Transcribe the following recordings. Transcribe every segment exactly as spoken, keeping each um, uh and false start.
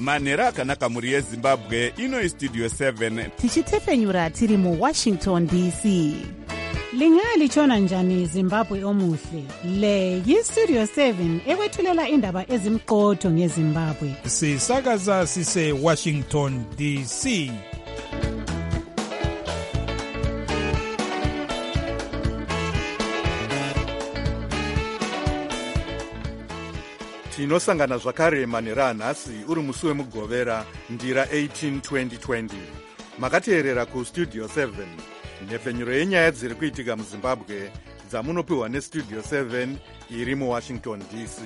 manhero akanaka mhuri yezimbabwe. Ino istudio seven tichitefenyura tiri muwashington D C. Lingalitshona njani Zimbabwe omuhle? Le yistudio seven ekwethulela indaba ezimqotho ngeZimbabwe. Sisakaza sise Washington D C. tinosangana zvakare manhero anhasi uri musi wemugovera ndira eighteen twenty twenty. Makateerera kustudio seven, nhefenyuro yenyaya dziri kuitika muzimbabwe dzamunopiwa nestudio seven iri muwashington D C.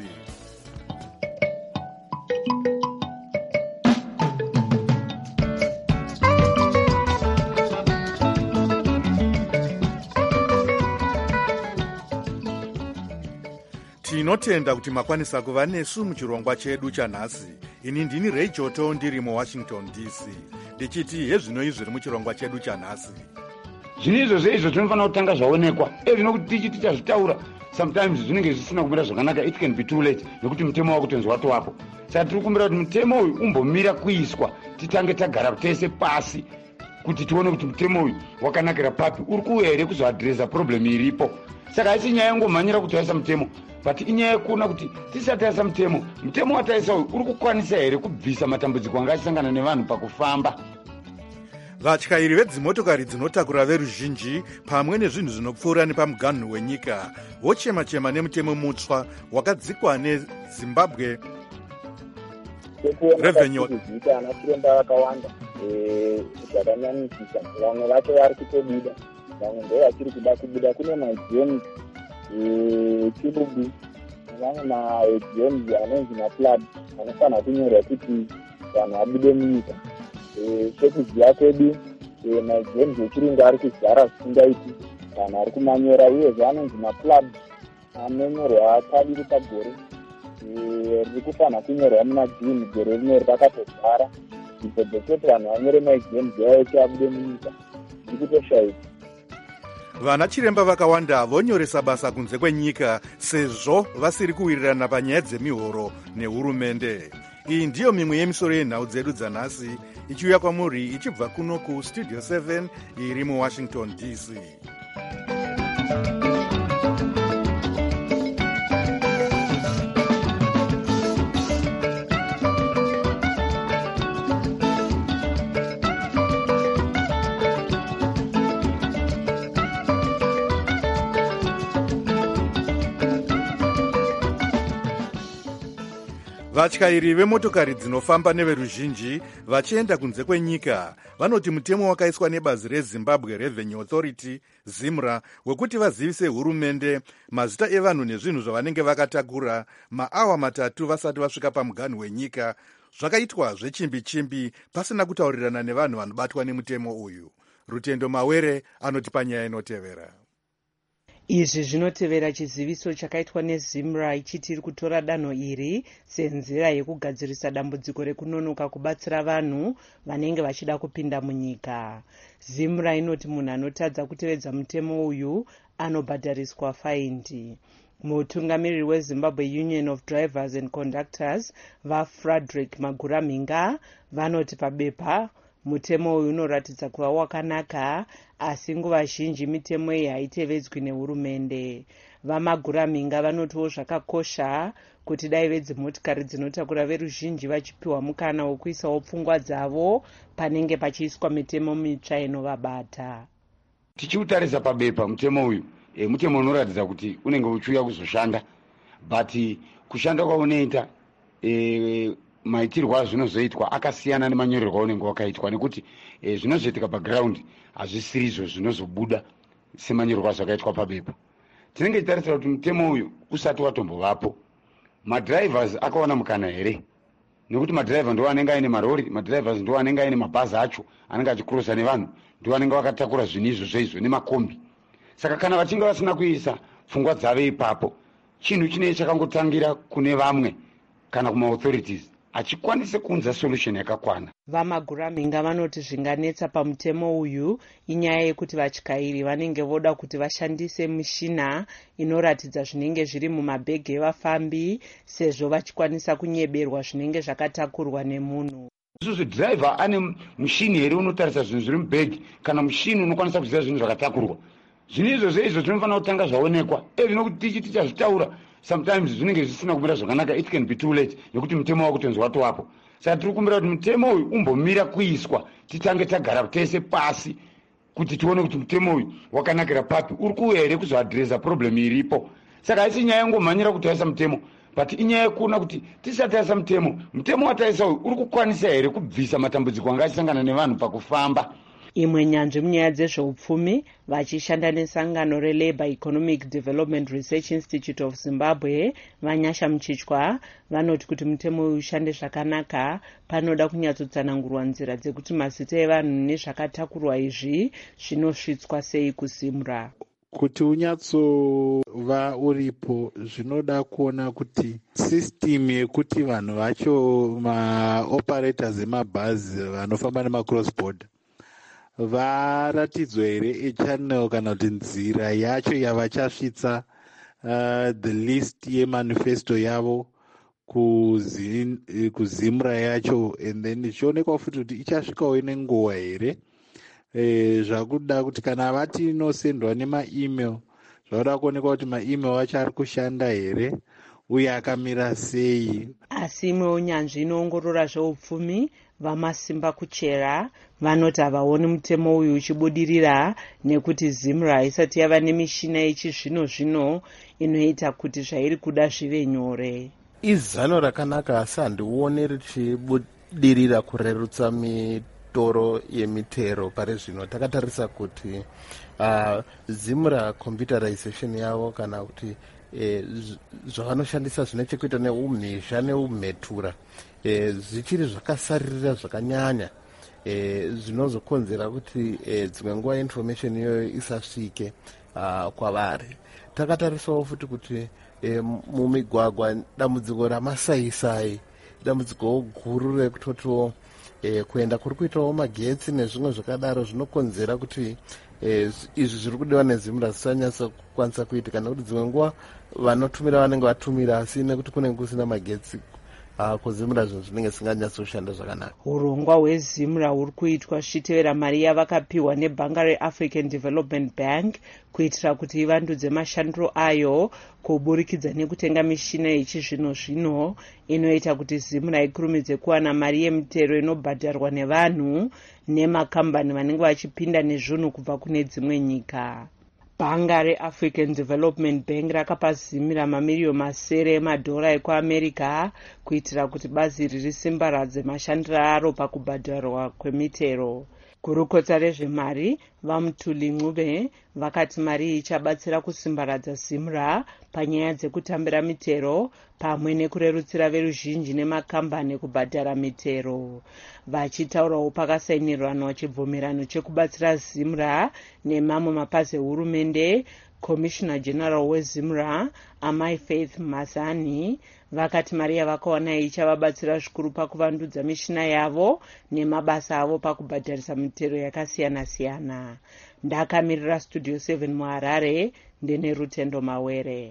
tinotenda kuti makwanisa kuva nesu muchirongwa chedu chanhasi. Ini ndini Ray Joto ndiri muwashington D C ndichiti hezvinoi zviri muchirongwa chedu chanhasi. Zvino izvo zveizvo tinofanira kutanga zvaonekwa. Ezvino kuti tichiti tazvitaura sometimes zvinenge zvisina kumira zvakanaka, it can be too late nekuti mutemo wakutonzi watowapo. Saka tiri kumbira kuti mutemo uyu umbomira kuiswa, titange tagara tese pasi kuti tione kuti mutemo uyu wakanakira papi, uri kuuya here kuzoadresa problem iripo. Saka haisi nyaya yangomhanyira kuti taisa mutemo, but inyaya yekuona kuti tisati taisa mutemo, mutemo wataisa uyu uri kukwanisa here kubvisa matambudziko anga achisangana nevanhu pakufamba. Vatyairi vedzimotokari dzinotakura veruzhinji pamwe nezvinhu zvinopfuura nepamuganhu wenyika vochema-chema nemutemo mutsva wakadzikwa neZimbabwe Revenue. Ana chiremba vakawanda zvakanyanyisisa, vamwe vacho vari kutobuda, vamwe ndo vachiri kuda kubuda. Kune majames chirubi nevamwe majames anonzi maflad anofanira kunyorwa kuti vanhu vabude munyika. Sekuziva kwedu majames echirungu ari kuzara zvisingaiti, vanhu ari kumanyora, uyezve anonzi maflad anonyorwa kaviri pagore. Riri kufanira kunyorwa muna June gore rino rakatozara. Ipodzo kuti vanhu vanyore majames yavo eti abude munyika ndikutoshaika. Vana chiremba vakawanda vonyoresa basa kunze kwenyika sezvo vasiri kuwirirana panyaya dzemihoro nehurumende. Iyi ndiyo mimwe yemisoro yenhau dzedu dzanhasi ichiuya kwamuri ichibva kuno kustudio seven iri muwashington D C. Vatyairi vemotokari dzinofamba neveruzhinji vachienda kunze kwenyika vanoti mutemo wakaiswa nebazi reZimbabwe Revenue Authority ZIMRA wekuti vazivise hurumende mazita evanhu nezvinhu zvavanenge vakatakura maawa matatu vasati vasvika pamuganhu wenyika zvakaitwa zvechimbi-chimbi pasina kutaurirana nevanhu vanobatwa nemutemo uyu. Rutendo Mawere anoti panyaya inotevera. Izvi zvinotevera chiziviso chakaitwa neZIMRA ichiti iri kutora danho iri senzira yekugadzirisa dambudziko rekunonoka kubatsira vanhu vanenge vachida kupinda munyika. ZIMRA inoti munhu anotadza kutevedza mutemo uyu anobhadhariswa faindi. Mutungamiriri weZimbabwe Union of Drivers and Conductors vaFrederick Maguraminga vanoti pabepa mutemo uyu unoratidza kuva wakanaka, asi nguva zhinji mitemo iyi haitevedzwi nehurumende. VaMaguraminga vanotiwo zvakakosha kuti dai vedzimotikari dzinotakura veruzhinji vachipiwa mukana wekuisawo pfungwa dzavo panenge pachiiswa mitemo mitsva inovabata. Tichiutarisa pabepa mutemo uyu, e, mutemo unoratidza kuti unenge uchiuya kuzoshanda, but kushanda kwaunoita e, maitirwo azvinozoitwa akasiyana nemanyorerwo aunenge wakaitwa, nekuti e, zvinozoitika paground hazvisiri izvo zvinozobuda semanyorerwo azvakaitwa pabepa. Tinenge titarisira kuti mutemo uyu usati watombovapo, madrivers akaona mukana here, nekuti madriver ndo anenge aine marori, madrivers ndo anenge aine mabhazi acho anenge achikurosa nevanhu, ndo anenge vakatakura zvinhu izvo izvo nemakombi. Saka kana vachinge vasina kuisa pfungwa dzavo ipapo, chinhu chinenge chakangotangira kune vamwe kana kuma authorities, achikwanise kuunza solution yakakwana. Vamaguramhinga vanoti zvinganetsa pamutemo uyu inyaya yekuti vatyairi vanenge voda kuti vashandise mishina inoratidza zvinenge zviri mumabhegi evafambi sezvo vachikwanisa kunyeberwa zvinenge zvakatakurwa nemunhu. Isusu driver ane mushini here unotarisa zvinhu zviri mubhegi kana mushini unokwanisa kuziva zvinhu zvakatakurwa. Zvinhu izvozvo izvo zvinofanira kutanga zvaonekwa. Ezvino kuti tichi tichazvitaura sometimes zvinenge zvisina kumira zvakanaka, it can be too late nekuti mutemo wakutonzi watowapo. Saka tiri kumbira kuti mutemo uyu umbomira kuiswa, titange tagara tese pasi kuti tione kuti mutemo uyu wakanakira papi, uri kuuya here kuzoadresa problem iripo. Saka haisi nyaya yangomhanyira kutaisa mutemo, but inyaya yekuona kuti tisataisa mutemo, mutemo wataisa uyu uri kukwanisa here kubvisa matambudziko anga achisangana nevanhu pakufamba. Imwe nyanzvi munyaya dzezveupfumi vachishanda nesangano reLabour Economic Development Research Institute of Zimbabwe Vanyasha Muchichwa vanoti kuti mutemo uyu ushande zvakanaka panoda kunyatsotsanangurwa nzira dzekuti mazita evanhu nezvakatakurwa izvi zvinosvitswa sei kuZimra. Kuti unyatsova uripo zvinoda kuona kuti system yekuti vanhu vacho maoperators emabhazi vanofamba nemacross border varatidzwa here echannel kana kuti nzira yacho yavachasvitsa uh, the list yemanifesto yavo kuzimra yacho, and then ichionekwa futi kuti ichasvikawo nenguva here. E, zvakuda kuti kana vati inosendwa nema-email zvakuda kuonekwa kuti ma-email acho ari kushanda here uye akamira sei. Asi imwe unyanzvi inoongorora zveupfumi vamasimba kuchera vanoti havaoni mutemo uyu uchibudirira nekuti Zimra isati yava nemishina yechizvino zvino inoita kuti zvairi kuda zvive nyore. Izano rakanaka asi handione richibudirira kurerutsa mitoro yemitero pari zvino. Takatarisa kuti uh, Zimra computerization yavo kana kuti eh, zvavanoshandisa zvine chekuita neumhizha neumhetura eh, zvichiri zvakasaririra zvakanyanya eh, zvinozokonzera kuti eh, dzimwe nguva information iyoyo isasvike uh, kwavari. Takatarisawo futi kuti eh, mumigwagwa dambudziko ramasaisai dambudziko guru rekutotiwo eh, kuenda kuri kuitawo magetsi nezvimwe zvakadaro zvinokonzera kuti eh, izvi zviri kudiwa neZimra zvisanyatsa kukwanisa kuitika nekuti dzimwe nguva vanotumira vanenge vatumira asi nekuti kunenge kusina magetsi uh, kuZimra zvinhu zvinenge zvisinganyatsoshanda zvakanaka. Urongwa hweZimra huri kuitwa zvichitevera mari yavakapiwa nebhanga reAfrican Development Bank kuitira kuti ivandudze mashandiro ayo kuburikidza nekutenga mishina yechizvino zvino inoita kuti Zimra ikurumidze kuwana mari yemitero inobhadharwa nevanhu nemakambani vanenge vachipinda nezvinhu kubva kune dzimwe nyika. Bhanga reAfrican Development Bank rakapa Zimra mamiriyoni masere emadhora ekuAmerica kuitira kuti bazi iri risimbaradze mashandiro aro pakubhadharwa kwemitero. Gurukota rezvemari vaMutuli Ncube vakati mari iyi ichabatsira kusimbaradza Zimra panyaya dzekutambira mitero pamwe nekurerutsira veruzhinji nemakambani kubhadhara mitero. Vachitaurawo pakasainirwa chibvumirano chekubatsira Zimra nemamwe mapazi ehurumende, Commissioner General weZimra Amai Faith Mazani vakati mari yavakawana ichavabatsira zvikuru pakuvandudza mishina yavo nemabasa avo pakubhadharisa mitero yakasiyana siyana. Ndakamirira Studio seven muHarare ndine Rutendo Mawere.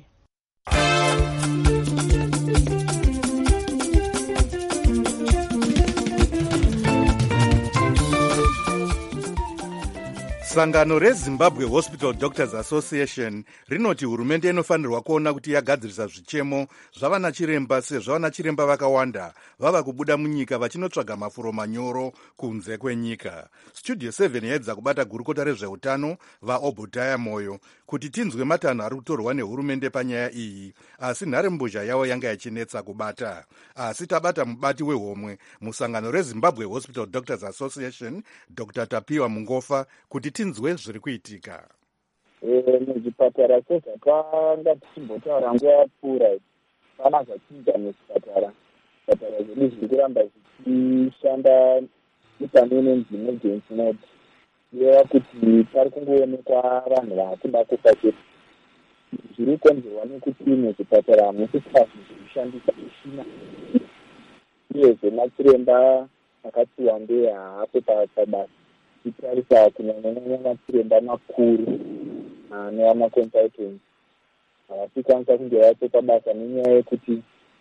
Sangano reZimbabwe Hospital Doctors Association rinoti hurumende inofanirwa kuona kuti yagadzirisa zvichemo zvavana chiremba sezvo vana chiremba vakawanda vava kubuda munyika vachinotsvaga mafuro manyoro kunze kwenyika. Studio seven yaedza kubata gurukota rezveutano vaObhudhaya Moyo kuti tinzwe matanho ari kutorwa nehurumende panyaya iyi, asi nharembozha yavo yanga yachinetsa kubata. Asi tabata mubati wehomwe musangano reZimbabwe Hospital Doctors Association Doctor Tapiwa Mungofa kuti tinzwe zviri kuitika. Muzvipatara sezvatanga tichimbotaura nguva yapfuura pana zvachinja muzvipatara. Zvipatara zvedu zviri kuramba zvichishanda nepane inonzi emergency mode. Kureva kuti pari kungoonekwa vanhu vakuda kufa chete. Zviri kukonzerwa nekuti muzvipatara hamusisina zvinoshandisa mishina uyezve machiremba akati wandei haapo pabasa titarisa kunyanyanyanya machiremba makuru nevamaconsultants havachikwanisa kunge vapo pabasa nenyaya yekuti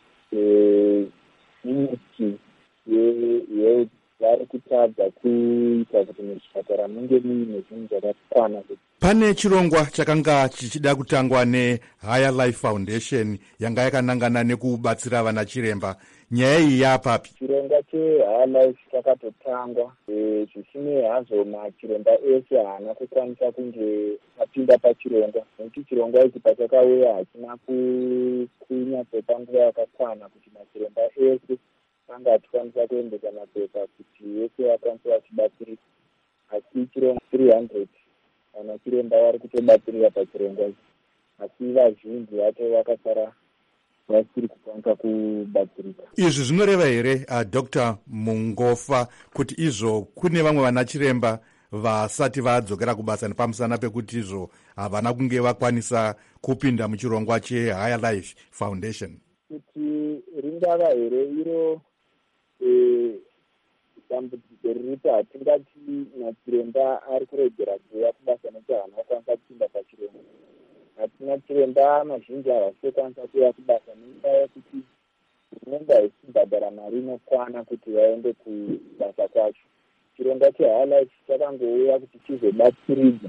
ministry yehealth vari kutadza kuita kuti muzvipatara munge muine zvinhu zvakakwana. Pane chirongwa chakanga chichida kutangwa neHigher Life Foundation yanga yakanangana nekubatsira vana chiremba. Nyaya iyi yapapi? Chirongwa cheHigher Life chakatotangwa zvisinei hazvo machiremba ese haana kukwanisa kunge apinda pachirongwa, nekuti chirongwa ichi pachakauya hachina kunyatsopa nguva yakakwana kuti machiremba ese anga achikwanisa kuendesa mapepa kuti ese akwanise vachibatsirika. Asi chirongwa three hundred kana chiremba vari kutobatsirira pachirongwa ichi, asi vazhinji vacho vakasara vasiri kukwanisa kubatsirika. Izvi zvinoreva here uh, Doctor Mungofa kuti izvo kune vamwe vana chiremba vasati vadzokera kubasa nepamusana pekuti izvo havana kunge vakwanisa kupinda muchirongwa cheHigher Life Foundation? Kuti ringava here iro dambudziko riripo, hatingati machiremba ari kuregera kuuya kubasa nekuti havana kukwanisa kupinda pachirongwa. Hatina chiremba mazhinji havasokwanisa kuuya kubasa nenyaya yekuti unenge haisibhadhara mari inokwana kuti vaende kubasa kwacho. Chirongwa cheHigher Life chakangouya kuti chizobatsiridza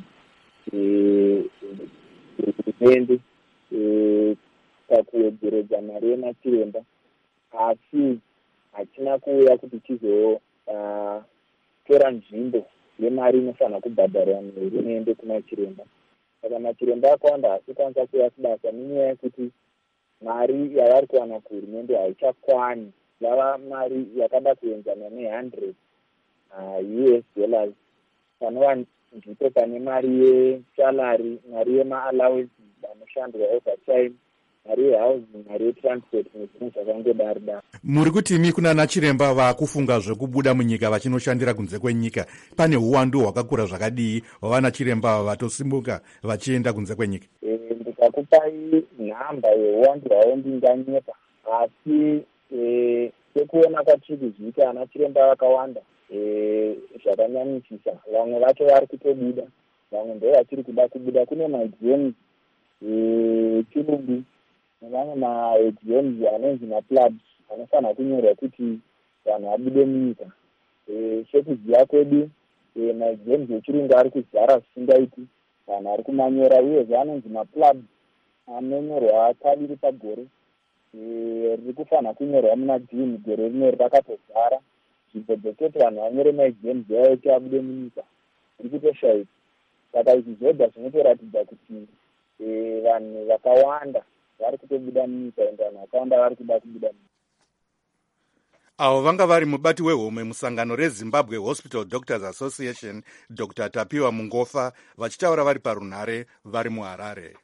hurumende pakuwedzeredza mari yemachiremba, asi hachina kuuya kuti chizotora nzvimbo yemari inofanira kubhadharwa nehurumende kumachiremba. Saka machiremba akawanda hasikwanisa kuuya kubasa nenyaya yekuti mari yavari kuwana kuhurumende haichakwani. Yava mari yakada kuenzana nehundred U S dollars panova ndipo pane mari yesalary, mari yema-allowances anoshandwa overtime, mari yehousing, mari yetransport nezvimwe zvakangodaro daro. Muri kuti imi kunana chiremba vakufunga zvekubuda munyika vachinoshandira kunze kwenyika, pane uwandu hwakakura zvakadii hwavana chiremba vatosimuka vachienda kunze kwenyika? E, ndikakupai nhamba yeuwandu hwavo ndinganyepa, asi e, sekuona kwatiri kuzviita ana chiremba vakawanda zvakanyanyisisa. Vamwe vacho vari kutobuda, vamwe ndo vachiri kuda kubuda. Kune maexams echirungu nevamwe maexams anonzi maplabs anofanira kunyorwa kuti vanhu vabude munyika. Sekuziva kwedu maexams echirungu ari kuzara zvisingaiti, vanhu vari kumanyora, uyezve anonzi maplabs anonyorwa kaviri pagore. Riri kufanira kunyorwa muna June gore rino rakatozara. Zvipo dzeketi vanhu vanyore maexams yavo ekuti vabude munyika iri kutoshaika. Saka izvi zvoga zvinotoratidza kuti vanhu vakawanda vari kutobuda munyika ende vanhu vakawanda vari kuda kubuda munyika. Avo vanga vari mubati wehomwe musangano reZimbabwe Hospital Doctors Association, Doctor Tapiwa Mungofa, vachitaura vari parunhare vari muHarare.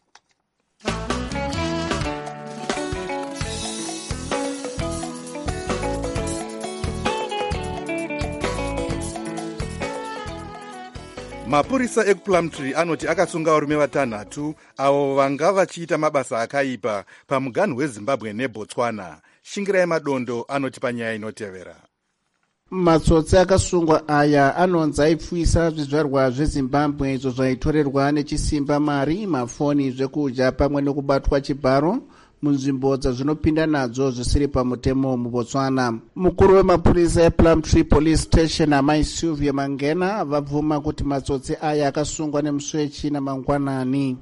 Mapurisa ekuPlumtree anoti akasunga varume vatanhatu avo vanga vachiita mabasa akaipa pamuganhu weZimbabwe neBotswana. Shingirai Madondo anoti panyaya inotevera. Matsotsi akasungwa aya anonzi aipfuisa zvizvarwa zveZimbabwe izvo zvaitorerwa nechisimba mari, mafoni, zvekudya pamwe nekubatwa chibharo munzvimbo dzazvinopinda nadzo zvisiri pamutemo muBotswana. Mukuru wemapurisa ePlumtree Police Station Amai Sylvia Mangena vabvuma kuti matsotsi aya akasungwa nemusi wechina mangwanani.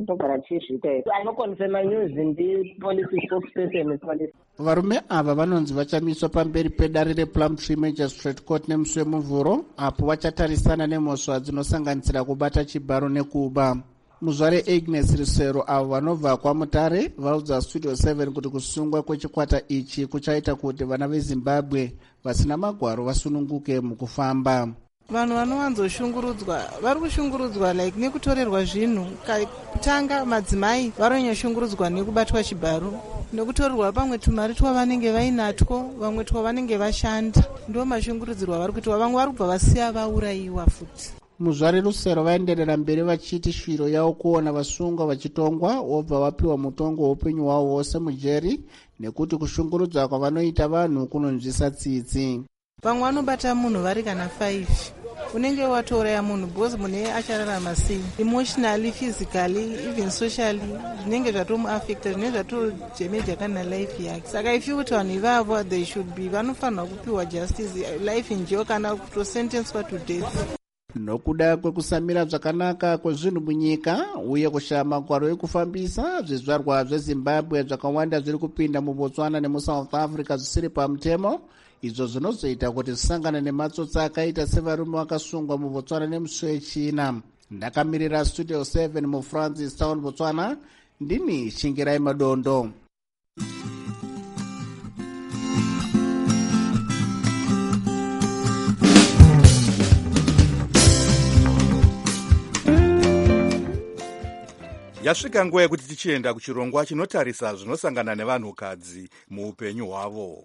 Varume ava vanonzi vachamiswa pamberi pedare rePlumtree Magistrate Court nemusi wemuvhuro, apo vachatarisana nemhosva dzinosanganisira kubata chibharo nekuba. Muzvare Agnes Risero avo vanobva kwaMutare vaudza Studio seven kuti kusungwa kwechikwata ichi kuchaita kuti vana veZimbabwe vasina magwaro vasununguke mukufamba. Vanhu vanowanzoshungurudzwa vari kushungurudzwa like nekutorerwa zvinhu. Kutanga madzimai varonyashungurudzwa nekubatwa chibharo, nekutorerwa pamwe tumari twavanenge vainatwo, vamwe twavanenge vashanda. Ndo mashungurudzirwa vari kuitwa. Vamwe vari kubva vasiya vaurayiwa futi. muzvari Rusero vaenderera mberi vachiti shwiro yavo kuona vasungwa vachitongwa wobva vapiwa mutongo weupenyu hwavo hwose mujeri nekuti kushungurudza kwavanoita vanhu kunonzwisa tsitsi. Vamwe vanobata munhu vari kana five unenge watouraya munhu because munhu achararama sei emotionally, physically, even socially zvinenge zvatomuaffecta, zvinenge zvatojemeja kana life yake. Saka ifi kuti vanhu ivavo they should be vanofanirwa kupiwa justice, life in jail kana kutosentencwa to death. Nokuda kwekusamira zvakanaka kwezvinhu munyika uye kushaya magwaro ekufambisa zvizvarwa zveZimbabwe zvakawanda zviri kupinda muBotswana nemuSouth Africa zvisiri pamutemo, izvo zvinozoita kuti zvisangane nematsotsi akaita sevarume vakasungwa muBotswana nemusi wechina. Ndakamirira Studio seven muFrancis Town, Botswana, ndini Shingirai Madondo. Yasvika nguva yekuti tichienda kuchirongwa chinotarisa zvinosangana nevanhukadzi muupenyu hwavo.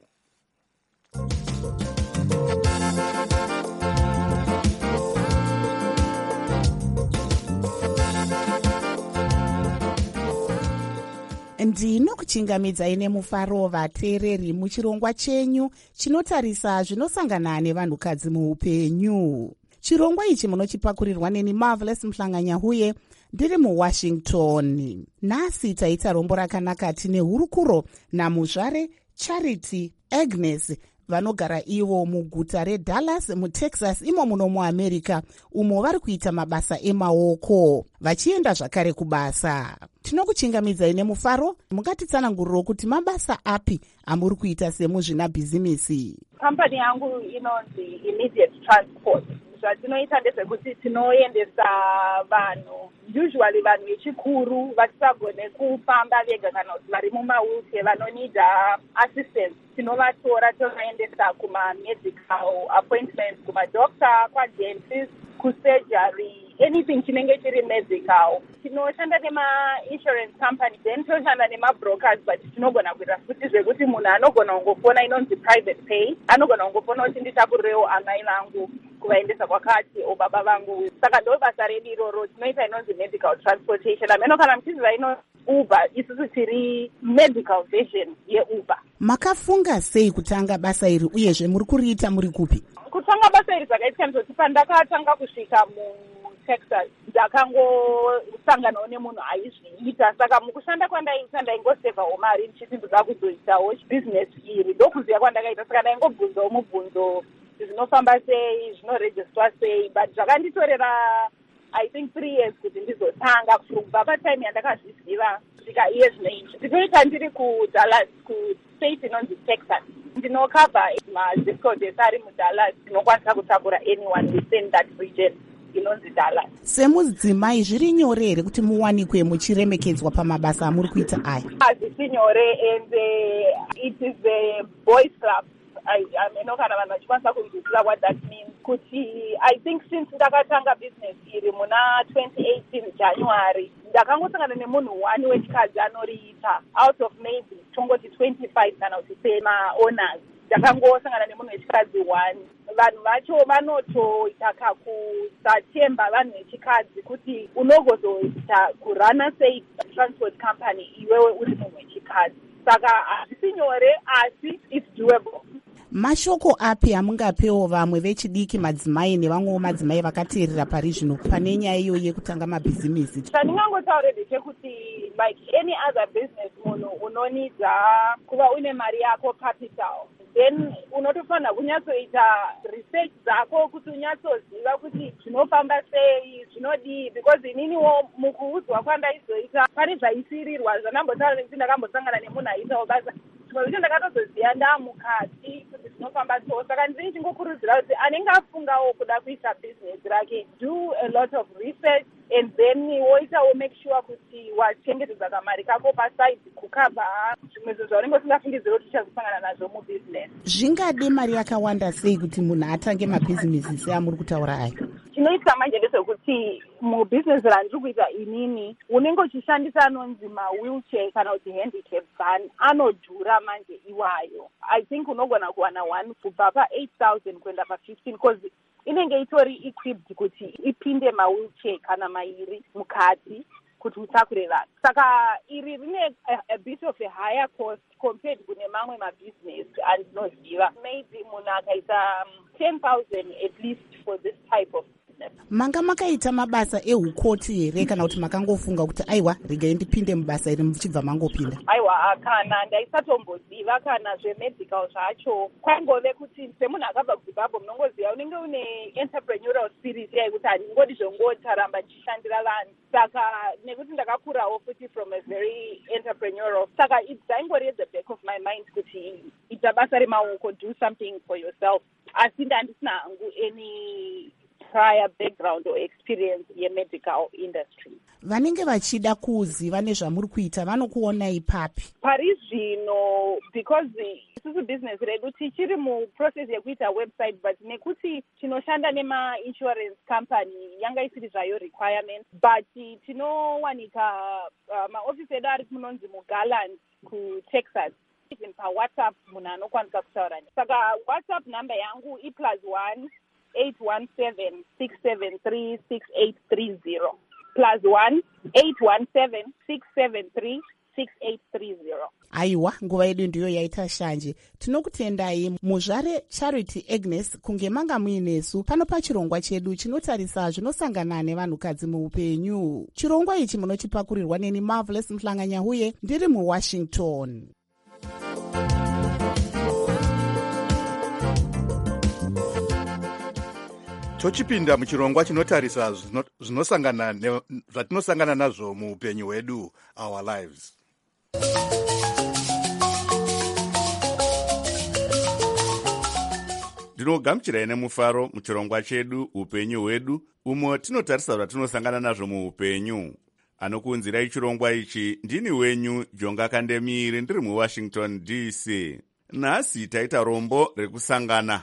Ndinokuchingamidzai nemufaro vateereri muchirongwa chenyu chinotarisa zvinosangana nevanhukadzi muupenyu. Chirongwa ichi munochipakurirwa neni Marvelous Mhlanganya huye ndiri muWashington. Nhasi taita rombo rakanaka tine hurukuro namuzvare Charity Agnes vanogara ivo muguta reDallas muTexas imo muno muAmerica, umo vari kuita mabasa emaoko vachienda zvakare kubasa. Tinokuchingamidzai nemufaro, mungatitsananguriro kuti mabasa api amuri kuita semuzvina bhizimisi. Kampani yangu inonzi Immediate Transport. Zvatinoita ndezvekuti tinoendesa vanhu, usually vanhu vechikuru vasisagone kufamba vega kana kuti vari mumawheelchair vanonida assistance. Tinovatora tovaendesa kuma-medical appointments, kumadoctor, kwadentist, kusurgery, anything chinenge chiri medical. Tinoshanda nema-insurance company, then toshanda nema-brokers, but tinogona kuita futi zvekuti munhu anogona kungofona inonzi private pay, anogona kungofona kuti nditakurewo amai vangu kuvaendesa kwakati obaba vangu. Saka ndo basa redu iroro tinoita inonzi medical transportation. Ameno kana muchiziva ino Uber, isusu tiri medical version yeUber. Makafunga sei kutanga basa iri uyezve muri kuriita muri kupi? Kutanga basa iri zvakaita kuti pandakatanga kusvika muTexas ndakangosanganawo nemunhu aizviita. Saka mukushanda kwandaita ndaingosevawo mari ndichiti ndoda kuzoitawo business iri, ndokuziva kwandakaita. Saka ndaingobvunzawo mubvunzo zvinofamba sei, zvinorejistwa sei, but zvakanditorera I think three years kuti ndizotanga kubva patime yandakazviziva kusvika iye zvinoita. Ndinoita ndiri kuDallas, kustate inonzi Texas. Ndinokavha mazip codes ari muDallas, ndinokwanisa kutakura anyone within that region inonzi Dallas. Semudzimai zviri nyore here kuti muwanikwe muchiremekedzwa pamabasa amuri kuita aya? Hazvisi nyore, and uh, it is a boys club. I, I mean, no, kana vanhu vachikwanisa kunzwisisa what that means. Kuti I think since ndakatanga business iri muna twenty eighteen January, ndakangosangana nemunhu one wechikadzi anoriita out of maybe tongoti twenty-five kana kuti sema owners. Ndakangosangana nemunhu wechikadzi one. Vanhu vacho vanotoita kakusatemba vanhu vechikadzi kuti unogozoita kurana sei transport company iwewe uri munhu wechikadzi. Saka hazvisi nyore asi it's doable. Mashoko api amungapewo vamwe vechidiki, madzimai nevamwewo madzimai vakateerera pari zvino pane nyaya iyo yekutanga mabhizimisi? Chandingangotaura ndechekuti like any other business, munhu unonidza kuva une mari yako capital, then unotofanira kunyatsoita research dzako kuti unyatsoziva kuti zvinofamba sei, zvinodii, because ininiwo mukuudzwa kwandaizoita pane zvaisirirwa zvandambotaura nekuti ndakambosangana nemunhu aiitawo basa zvimwe zvicho ndakatozoziva ndamukati kuti zvinofamba so. Saka ndiri chingokurudzira kuti anenge afungawo kuda kuisa business rake, do a lot of research and then woitawo make sure kuti wachengetedza kamari kako paside kukabva zvimwe zvinhu zvaunenge usingafungidziri kuti uchazosangana nazvo mubusiness. Zvingade mari yakawanda sei kuti munhu atange mabhizinesi seamuri kutaura aya? Chinoitika manje ndezvekuti mubusiness randiri kuita inini unenge uchishandisa anonzi mawheelchair kana kuti handicap van anodhura manje iwayo. I think unogona kuwana one kubva pa eight thousand kuenda pa fifteen, because inenge itori equipped kuti ipinde mawheelchair kana mairi mukati kuti utakure vanhu. Saka iri rine a, a bit of a higher cost compared kune mamwe mabusiness andinoziva. Maybe munhu akaita um, ten thousand at least for this type of business. Manga makaita mabasa ehukoti here kana kuti makangofunga kuti aiwa regai ndipinde mubasa iri muchibva mangopinda? Aiwa kana ndaisatomboziva kana zvemedical zvacho. Kwangove kuti semunhu akabva kuZimbabwe munongoziva unenge une entrepreneurial spirit yekuti handingodi zvongotaramba ndichishandira vanhu. Saka nekuti ndakakurawo futi from a very entrepreneurial, saka dzaingori at the back of my mind kuti ita basa remaoko, do something for yourself. Asi ndandisina hangu any prior background or experience ye-medical industry. Vanenge vachida kuziva nezvamuri kuita vanokuonai papi? Pari zvino, because isusu business redu tichiri muprocess yekuita website, but nekuti tinoshanda nema-insurance company yanga isiri zvayo requirements, but tinowanika uh, maofisi edu ari kunonzi muGarland kuTexas. Even pa WhatsApp munhu anokwanisa kutaura. Saka WhatsApp number yangu i plus one eight one seven six seven three six eight three zero plus one eight one seven six seven three six eight three zero. Aiwa, nguva yedu ndiyo yaita shanje. Tinokutendai muzvare Charity Agnes kunge manga muinesu pano pachirongwa chedu chinotarisa zvinosangana nevanhukadzi muupenyu. Chirongwa ichi munochipakurirwa neni Marvelous Mhlanganyahuye ndiri muWashington. tochipinda muchirongwa chinotarisa zvinosangana zvatinosangana nazvo muupenyu hwedu, our lives. ndinogamuchirai nemufaro muchirongwa chedu upenyu hwedu, umo tinotarisa zvatinosangana nazvo muupenyu. Anokuunzirai chirongwa ichi ndini wenyu Jonga Kandemiri ndiri muWashington D C. Nhasi taita rombo rekusangana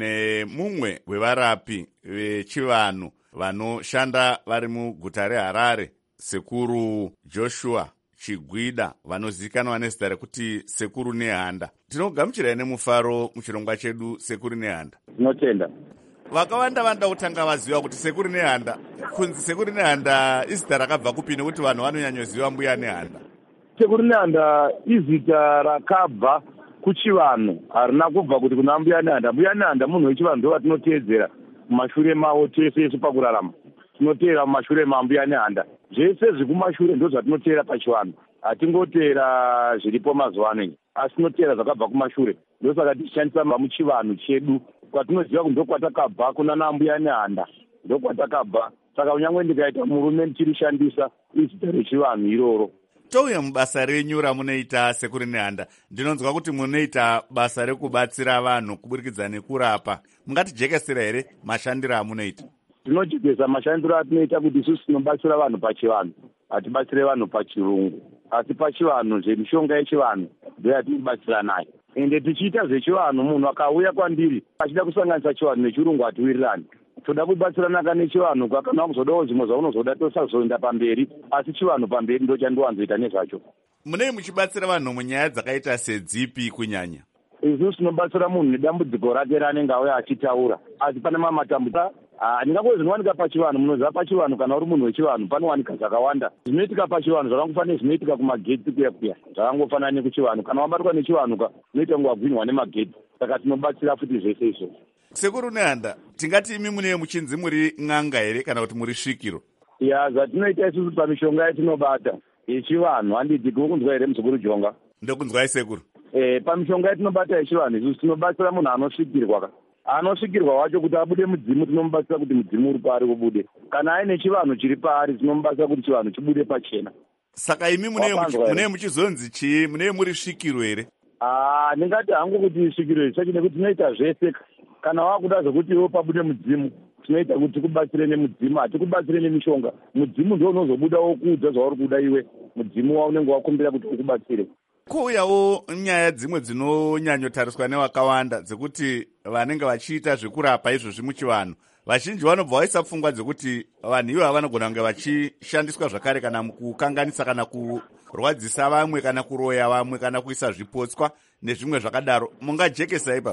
nemumwe wevarapi vechivanhu vanoshanda vari muguta reHarare, Sekuru Joshua Chigwida, vanozivikanwa nezita rekuti Sekuru Nehanda. Tinogamuchirai nemufaro muchirongwa chedu Sekuru Nehanda. Tinotenda. Vakawanda vanoda kutanga vaziva kuti Sekuru Nehanda, kunzi Sekuru Nehanda izita rakabva kupi nekuti vanhu vanonyanyoziva mbuya Nehanda? Sekuru Nehanda izita rakabva kuchivanhu, harina kubva kuti kuna mbuya Nehanda. Mbuya Nehanda munhu wechivanhu ndiwo watinoteedzera mumashure mavo tese yesu pakurarama. Tinoteera mumashure mambuya Nehanda. Zvese zvekumashure ndo zvatinoteera pachivanhu. Hatingoteera zviripo mazuva ano, asi tinoteera zvakabva kumashure. Ndosaka tichishandisa muchivanhu chedu kwatinoziva kuti ndokwatakabva kuna nambuya Nehanda, ndokwatakabva. Saka unyangwe ndikaita murume ndichirishandisa izita rechivanhu iroro. Touya mubasa renyu ramunoita Sekuru Nehanda, ndinonzwa kuti munoita basa rekubatsira vanhu kuburikidza nekurapa. Mungatijekesera here mashandiro amunoita? Tinojekesa mashandiro atinoita kuti isusu tinobatsira vanhu pachivanhu, hatibatsire vanhu pachirungu, asi pachivanhu zvemishonga yechivanhu ndiyo yatinobatsira nayo. Ende tichiita zvechivanhu, munhu akauya kwandiri achida kusanganisa chivanhu nechirungu hatiwirirani. Toda kubatsirana nechivanhu, kana kuzodawo zvimwe zvaunozoda tosazoenda pamberi, asi chivanhu pamberi ndo chandiwanzoita nezvacho. Munei muchibatsira vanhu munyaya dzakaita sedzipi kunyanya? Isusu tinobatsira munhu nedambudziko rake raanenge auya achitaura, asi pane mamwe matambudziko handingakuti zvinowanika pachivanhu. Munoziva pachivanhu kana uri munhu wechivanhu panowanika zvakawanda zvinoitika pachivanhu, zvakangofanira zvinoitika kumagetsi kuya kuya, zvakangofanira nekuchivanhu. Kana wabatwa nechivanhu ka unoita kunge wagwinywa nemagetsi. Saka tinobatsira futi zvese izvo. Sekuru Nehanda, tingati imi munei muchinzi muri n'anga here kana kuti muri svikiro? Ya, zvatinoita isusu pamishonga yatinobata yechivanhu, handiti kunzwa here muzukuru Jonga? Ndokunzwai Sekuru. Eh, pamishonga yatinobata yechivanhu isusu tinobatsira munhu anosvikirwa ka anosvikirwa wacho kuti abude mudzimu, tinomubatsira kuti mudzimu uri paari kubude. Kana aine chivanhu chiri paari tinomubatsira kuti chivanhu chibude pachena. Saka imi munei muchizonzi chii? Munei muri svikiro here? Ah, ndingati hangu kuti svikiro iyi sachi nekuti tinoita zvese. Kana wakuda zvokuti iwo pabude mudzimu, tinoita kuti tikubatsire nemudzimu, hatikubatsire nemishonga. Mudzimu ndio unozobuda wokuudza zvauri kuda iwe, mudzimu waunenge wakumbira kuti ukubatsire. Kouyawo nyaya dzimwe dzinonyanyotariswa nevakawanda dzekuti vanenge vachiita zvekurapa izvozvi muchivanhu, vazhinji vanobva vaisa pfungwa dzekuti vanhu ivo vanogona kunge vachishandiswa zvakare kana kukanganisa kana kurwadzisa vamwe kana kuroya vamwe kana kuisa zvipotswa nezvimwe zvakadaro. Mungajekesa ipapo?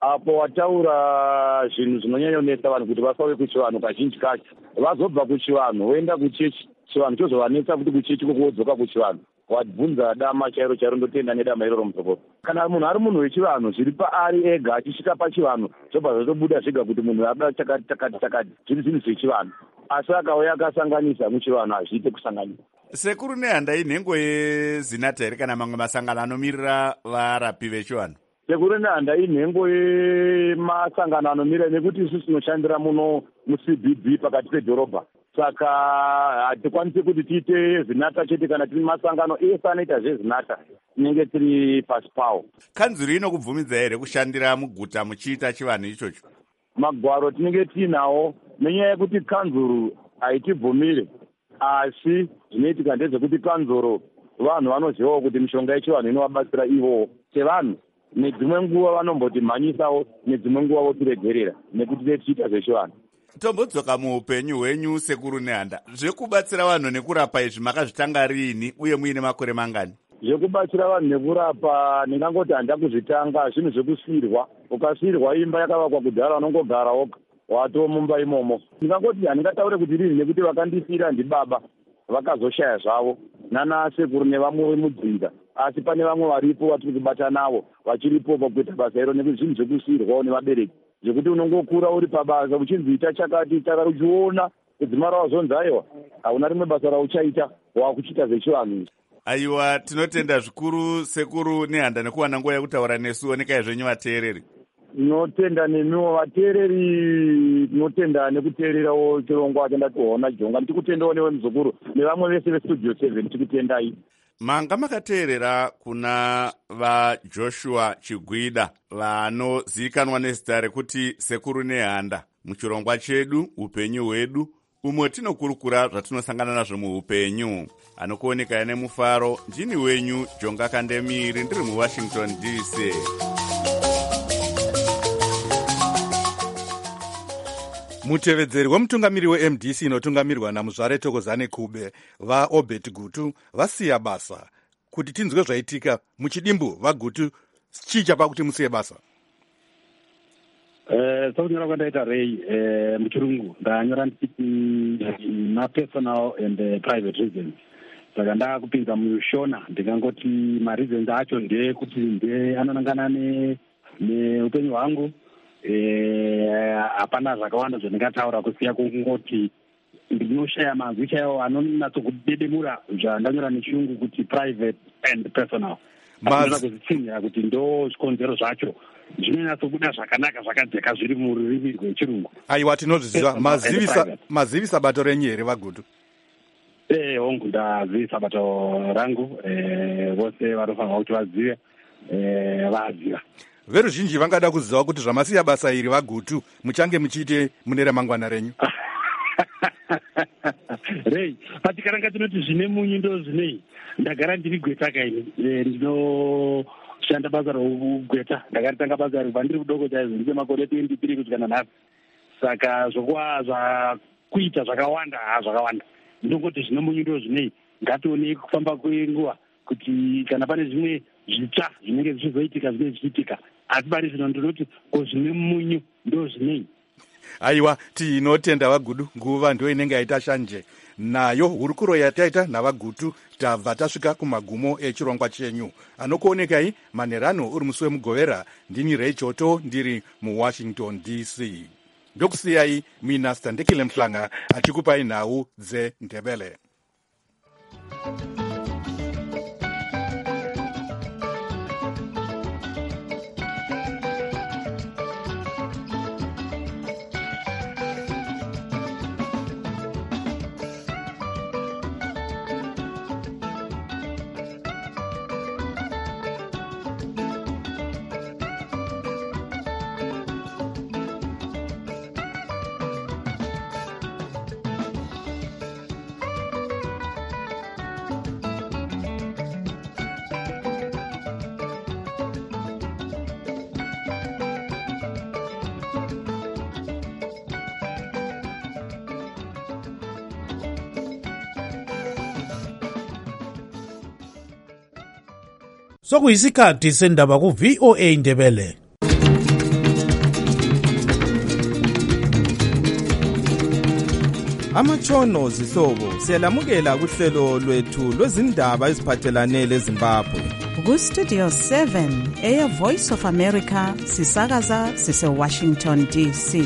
apo wataura zvinhu zvinonyanya kunetsa vanhu kuti vasauye kuchivanhu kazhinji kacho vazobva kuchivanhu voenda kuchechi, chivanhu chozovanetsa kuti kuchechi kokuwodzoka kuchivanhu. Wabvunza dama chairo chairo, ndotenda nedama iroro mutsogoro. Kana munhu ari munhu wechivanhu zviri paari ega achisvika pachivanhu zvobva zvatobuda zvega kuti munhu ada chakati chakati chakati, zviri zvinhu zvechivanhu. Asi akauya akasanganisa muchivanhu hazviite kusanganisa. Sekuru Nehanda inhengo yezinata here kana mamwe masangano anomirira varapi vechivanhu? Sekuru Nehanda inhengo yemasangano anomirira, nekuti isusu tinoshandira muno muC B B pakati pedhorobha. Saka hatikwanisi kuti tiite zinata chete, kana tiri masangano ese anoita zvezinata tinenge tiri pasi pawo. Kanzuru inokubvumidza here kushandira muguta muchiita chivanhu ichocho? Magwaro tinenge tiinawo, nenyaya yekuti kanzuru haitibvumire, asi zvinoitika ndezvekuti kanzuru vanhu vanozivawo kuti mishonga yechivanhu inovabatsira ivowo sevanhu. Nedzimwe nguva vanombotimhanyisawo, nedzimwe nguva votiregerera nekuti tichiita zvechivanhu. Tombodzoka muupenyu hwenyu Sekuru Nehanda, zvekubatsira vanhu nekurapa izvi makazvitanga rini uye muine makore mangani? Zvekubatsira vanhu nekurapa ndingangoti handa kuzvitanga, zvinhu zvekusirwa. Ukasirwa imba yakavakwa kudhara unongogara woga wato mumba imomo. Ndingangoti handingataure kuti rini nekuti vakandisira ndibaba vakazoshaya zvavo nana sekuru nevamwe vemudzinza, asi pane vamwe varipo vatiri kubata navo vachiripo pakuita basa iro, nekuti zvinhu zvekusirwawo nevabereki zvekuti unongokura uri pabasa uchinziita chakati chaka uchiona kudzimara wazonzi aiwa hauna rimwe basa rauchaita wakuchiita zvechivanhu. Aiwa, tinotenda zvikuru Sekuru Nehanda nekuwana nguva yekutaura nesu. Onekai zvenyu vateereri. Tinotenda nemiwo vateereri, tinotenda nekuteererawo chirongwa chandationa jonga. Ndikutendawo newe muzukuru nevamwe vese vestudio seven tikutendai. Manga makateerera kuna vaJoshua Chigwida vanozivikanwa nezita rekuti Sekuru Nehanda muchirongwa chedu upenyu hwedu, umwe tinokurukura zvatinosangana nazvo muupenyu. Anokuoneka nemufaro, ndini wenyu Jonga Kandemiri, ndiri muWashington D C. Mutevedzeri wemutungamiri weM D C inotungamirwa naMuzvare Thokozane Kube vaObert Gutu vasiya basa. Kuti tinzwe zvaitika muchidimbu vaGutu, chii chapa kuti musiye basa? Eh, saunyora kwandaita rei eh muchirungu ndanyora nditi ma personal and uh, private reasons. Saka ndakupinza mushona ndikangoti ma reasons acho ndekuti nde anonangana ne neupenyu hwangu. Eh, hapana zvakawanda zvandingataura kusiya kungoti ndinoshaya mazwi chaiwo anonyatsokudedemura zvandanyora nechiyungu kuti private and personal. Mazvi kuzvitsinya kuti ndo zvikonzero zvacho zvinonyatsobuda zvakanaka zvakadzeka zviri mururimi rwechirungu. Aiwa, tinozviziva. Mazivisa mazivisa bato renyu here vaGutu? Eh, hongu ndazivisa bato rangu, eh vose vanofanirwa kuti vazive, eh vaziva. Veruzhinji vangada kuziva kuti zvamasiya basa iri vaGutu muchange muchiite mune ramangwana renyu. Rei, patikaranga tinoti zvine munyu ndo zvinei. Ndagara ndiri gweta kaini, ndinoshanda basa rougweta. Ndakaritanga basa iri bandiri kudoko chaizvo, ndine makore twenty-three kusvika nanhasi. Saka zvokuva zvakuita zvakawanda zvakawanda. Ndongoti zvine munyu ndo zvinei. Ngatione kufamba kwenguva kuti kana pane zvimwe zvitsva zvinenge zvichizoitika zvinenge zvichiitika, asi pari zvino ndinoti ko zvine munyu ndo zvinei. Aiwa, tinotenda vaGutu, nguva ndo inenge yaita shanje. Nayo hurukuro yataita navaGutu tabva tasvika kumagumo echirongwa chenyu. Anokuonekai Manerano uri musi wemugovera, ndini Ray Choto ndiri muWashington D C. Ndokusiyai mina Standekile Mhlanga achikupai nhau dzeNdebele. Sokuyisikhathi sendaba ku V O A Ndebele. amatshono zihlobo siyalamukela kuhlelo lwethu lwezindaba eziphathelane leZimbabwe. Ku-Studio seven, Air Voice of America, sisakaza sise-Washington D C.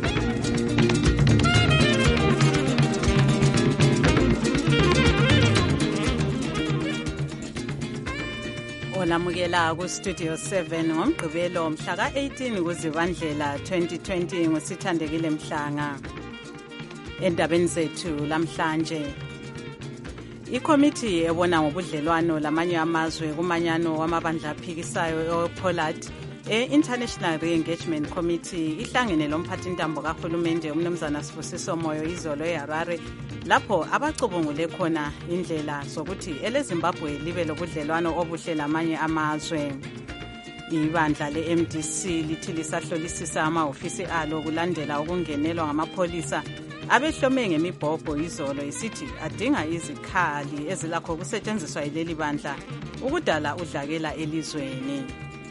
Olamukela ku-Studio seven ngomgqibelo mhla ka-eighteen kuZibandlela twenty twenty ngusithandekile Mhlanga. Endabeni zethu lamhlanje, ikomiti ebona ngobudlelwano lamanye amazwe kumanyano wamabandla aphikisayo ePoland e-International Re-Engagement Committee ihlangene lomphathintambo kahulumende umnumzana Sibusiso Moyo izolo eHarare, lapho abacubungule khona indlela zokuthi eleZimbabwe libe lobudlelwano obuhle lamanye amazwe. Ibandla le-M D C lithi lisahlolisisa amahofisi alo kulandela ukungenelwa ngamapholisa abehlome ngemibhobho izolo, isithi adinga izikhali ezilakho kusetshenziswa yileli bandla ukudala udlakela elizweni.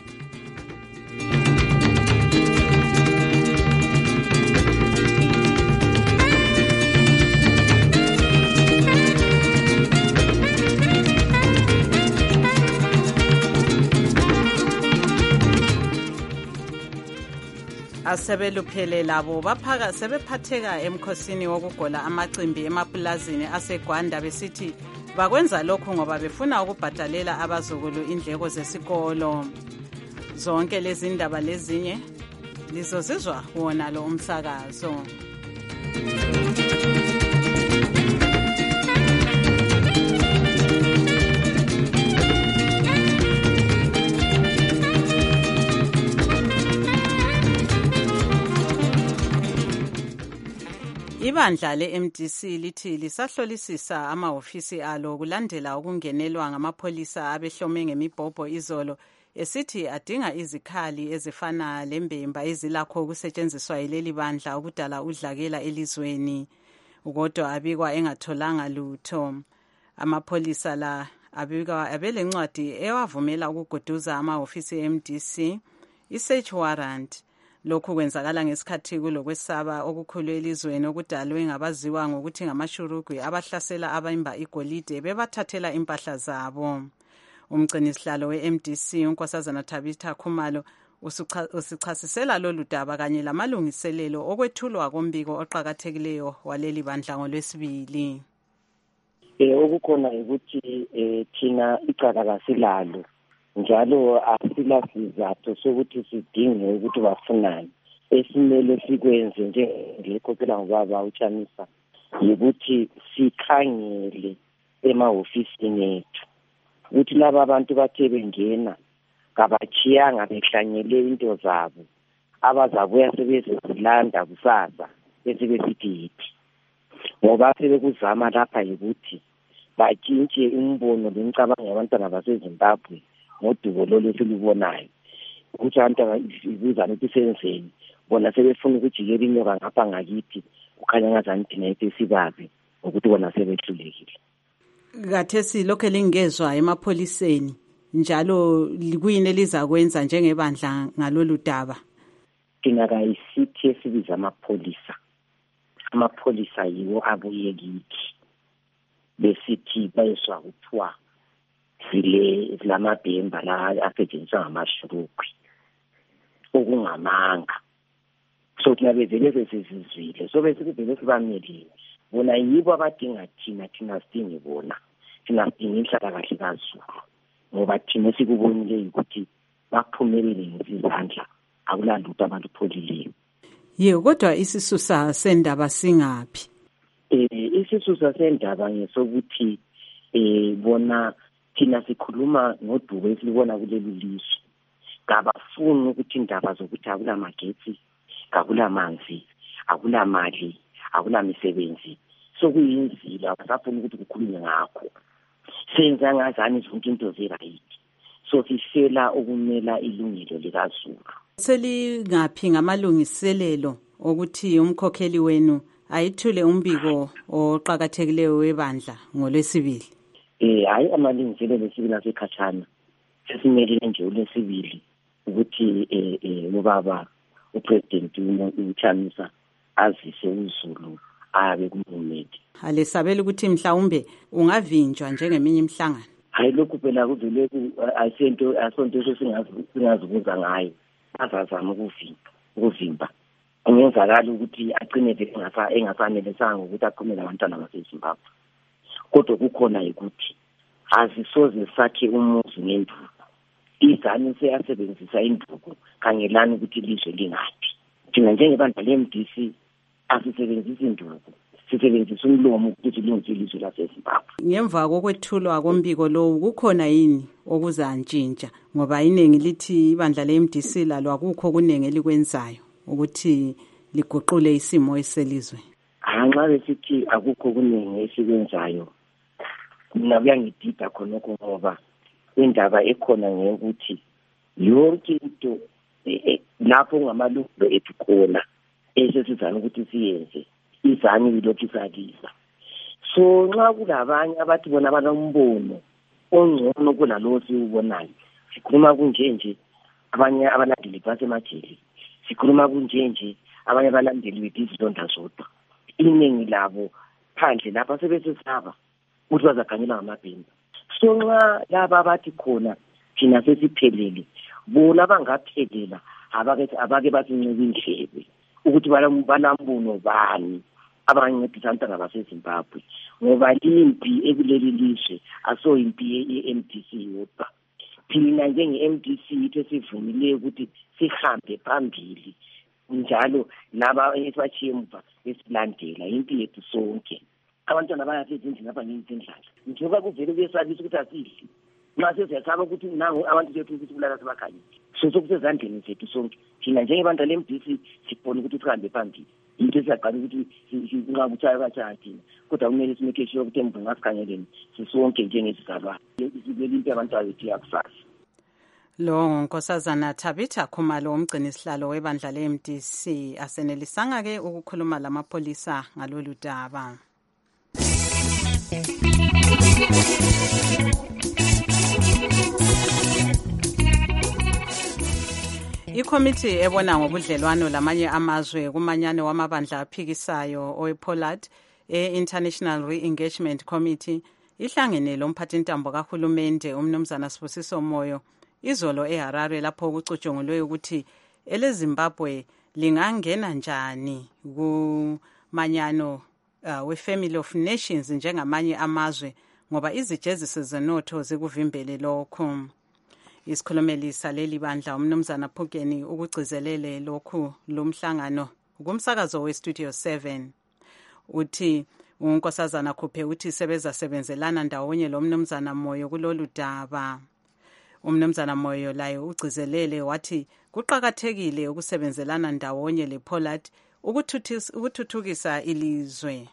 Asebeluphele labo baphaka sebephatheka emkhosini wokugola amacimbi emapulazini aseGwanda besithi bakwenza lokhu ngoba befuna ukubhadalela abazukulu indleko zesikolo. Zonke lezi ndaba lezinye lizozizwa wona lo umsakazo. Ibandla le-M D C lithi lisahlolisisa amahofisi alo kulandela ukungenelwa ngamapholisa abehlome ngemibhobho izolo, esithi adinga izikhali ezifana lembemba ezilakho ukusetshenziswa yileli bandla ukudala udlakela elizweni, kodwa abikwa engatholanga lutho. Amapholisa la abikwa abelencwadi ewavumela ukuguduza amahofisi e-M D C, i-search warrant. Lokhu kwenzakala ngesikhathi kulokwesaba okukhulu elizweni okudalwe ngabaziwa ngokuthi ngamashurugwi abahlasela abemba igolide bebathathela impahla zabo. Umgcinisihlalo we-M D C uNkosazana Tabitha Khumalo usichasisela lolu daba kanye lamalungiselelo okwethulwa kombiko oqhakathekileyo waleli bandla ngolwesibili. Eh okukhona ukuthi eh thina icala kasilalo njalo asila sizathu sokuthi sidinge ukuthi bafunani. Esimele sikwenze njengekhokhela ngobaba uChamisa ukuthi sikhangele emahofisini ethu ukuthi laba abantu bathe bengena kabachiyanga behlanyele into zabo abazabuya sebezilanda kusasa bese besithi yithi, ngoba sebekuzama lapha ukuthi batshintshe umbono lomcabango yabantwana baseZimbabwe ngodubo lolu esilubonayo ukuthi abantu ibuzana ukuthi senzeni bona sebefuna ukujikela inyoka ngapha ngakithi kukhanya ngazani thina ithi sibabe ukuthi bona sebehlulekile. Kathesi lokho lingezwa emapholiseni njalo likuyini elizakwenza njengebandla ngalolu daba? Thina kayisithi esibiza amapholisa amapholisa yiwo abuye kithi besithi bayeswa kuthiwa zile zilamabhemba la asetshenziswa ngamashurugwi okungamanga, so thina bevele sesizizwile so bese bevele sibamelile bona yibo abadinga thina thina sidingi bona thina sidinga inhlalakahle kaZulu ngoba thina sikubonile ukuthi baphumelele ngezandla akulalutho abantu pholile. Ye kodwa isisusa sendaba singaphi? Eh isisusa sendaba ngesokuthi eh bona thina sikhuluma ngodubo esilibona kuleli lizwe ngabafuni ukuthi indaba zokuthi akulamagetsi akulamanzi akulamali akulamisebenzi sokuyinzila abasafuni ukuthi kukhulunywe ngakho senza ngazani zonke into zerayithi so sifela ukumela ilungelo likaZulu. Selingaphi ngamalungiselelo ukuthi umkhokheli wenu ayithule umbiko oqhakathekileyo webandla ngolwesibili? Eh hayi amalungiselelo lesibili asekhatshana sesimelele nje olesibili ukuthi eh eh ubaba upresident uChamisa azise uZulu ayabe kumhulumende. Alisabela ukuthi mhlawumbe ungavinjwa njengeminye imihlangano. Hayi lokhu phela kuvele ayisento asonto singazibuza ngayo. Azazama ukuvimba ukuvimba. Kungenzakala ukuthi agcine engasa engafanele sanga ukuthi aqhumele abantwana baseZimbabwe. Kodwa kukhona ukuthi azisoze sakhe umuzi ngenduku. Izani seyasebenzisa induku kangelani ukuthi ilizwe lingaphi. Thina njengebandla le-M D C asisebenzisa induku. Sisebenzisa umlomo ukuthi lungise ilizwe laseZimbabwe. Ngemva kokwethulwa kombiko lo kukhona yini okuzantshintsha ngoba iningi lithi ibandla le-M D C lalo akukho kuningi elikwenzayo ukuthi liguqule isimo eselizwe. Anxa besithi akukho kuningi esikwenzayo mina kuyangidida khonokho ngoba indaba ekhona ngekuthi yonke into lapho ngamalungelo ethu khona esesizana ukuthi siyenze izani yilokhu isaliza. So nxa kulabanye abathi bona banombono ongcono kunalowo siwubonayo, sikhuluma kunje nje abanye abalandeli basemajele, sikhuluma kunje nje abanye abalandeli betizilonda zodwa. Iningi labo phandle lapha sebesesaba ukuthi bazaganyela ngamabhimba. So nxa laba abathi khona thina sesiphelele bona bangaphelela abake abake basincika indlebe ukuthi banambono bani abancedisa abantwana baseZimbabwe ngoba impi ekuleli lizwe aso impi ye-M D C yodwa. Thina njenge-M D C ithe sivumile ukuthi sihambe phambili njalo laba esibachiye emva esilandela impi yethu sonke. Abantwana bayasezindlini apha ngezindlala njengoba kuvele kuyesabisa ukuthi asidli nxa sesiyasaba ukuthi nangu abantu bethu ukuthi kulala sebakhanye so sokusezandleni zethu sonke. Thina njengebandla le-M D C sibona ukuthi sihambe phambili into esiyaqala ukuthi sinqa kuthaya kathaya thina kodwa kumele simeke sure ukuthi emva ngasikhangeleni sisonke njengesigaba sibele into abantwana bethu yakusasa. Lo Nkosazana Tabitha Khumalo umgcini sihlalo webandla le-M D C asenelisanga ke ukukhuluma lamapolisa ngalolu daba. Ikomiti ebona ngobudlelwano lamanye amazwe kumanyano wamabandla aphikisayo owePollard e-International Re-Engagement Committee ihlangene lomphathintambo kahulumende umnumzana Sibusiso Moyo izolo eHarare lapho kucutshungulwe ukuthi eleZimbabwe lingangena njani kumanyano uh, we-Family of Nations njengamanye amazwe ngoba izijeziso zenotho zikuvimbele lokho. Isikhulumeli saleli bandla umnumzana Phukeni ukugcizelele lokhu lomhlangano kumsakazo we-Studio seven uthi uNkosazana Khuphe uthi sebeza sebenzelana ndawonye lo mnumzana Moyo kulolu daba. Umnumzana Moyo laye ugcizelele wathi kuqhakathekile ukusebenzelana ndawonye lePollard ukuthuthukisa ilizwe.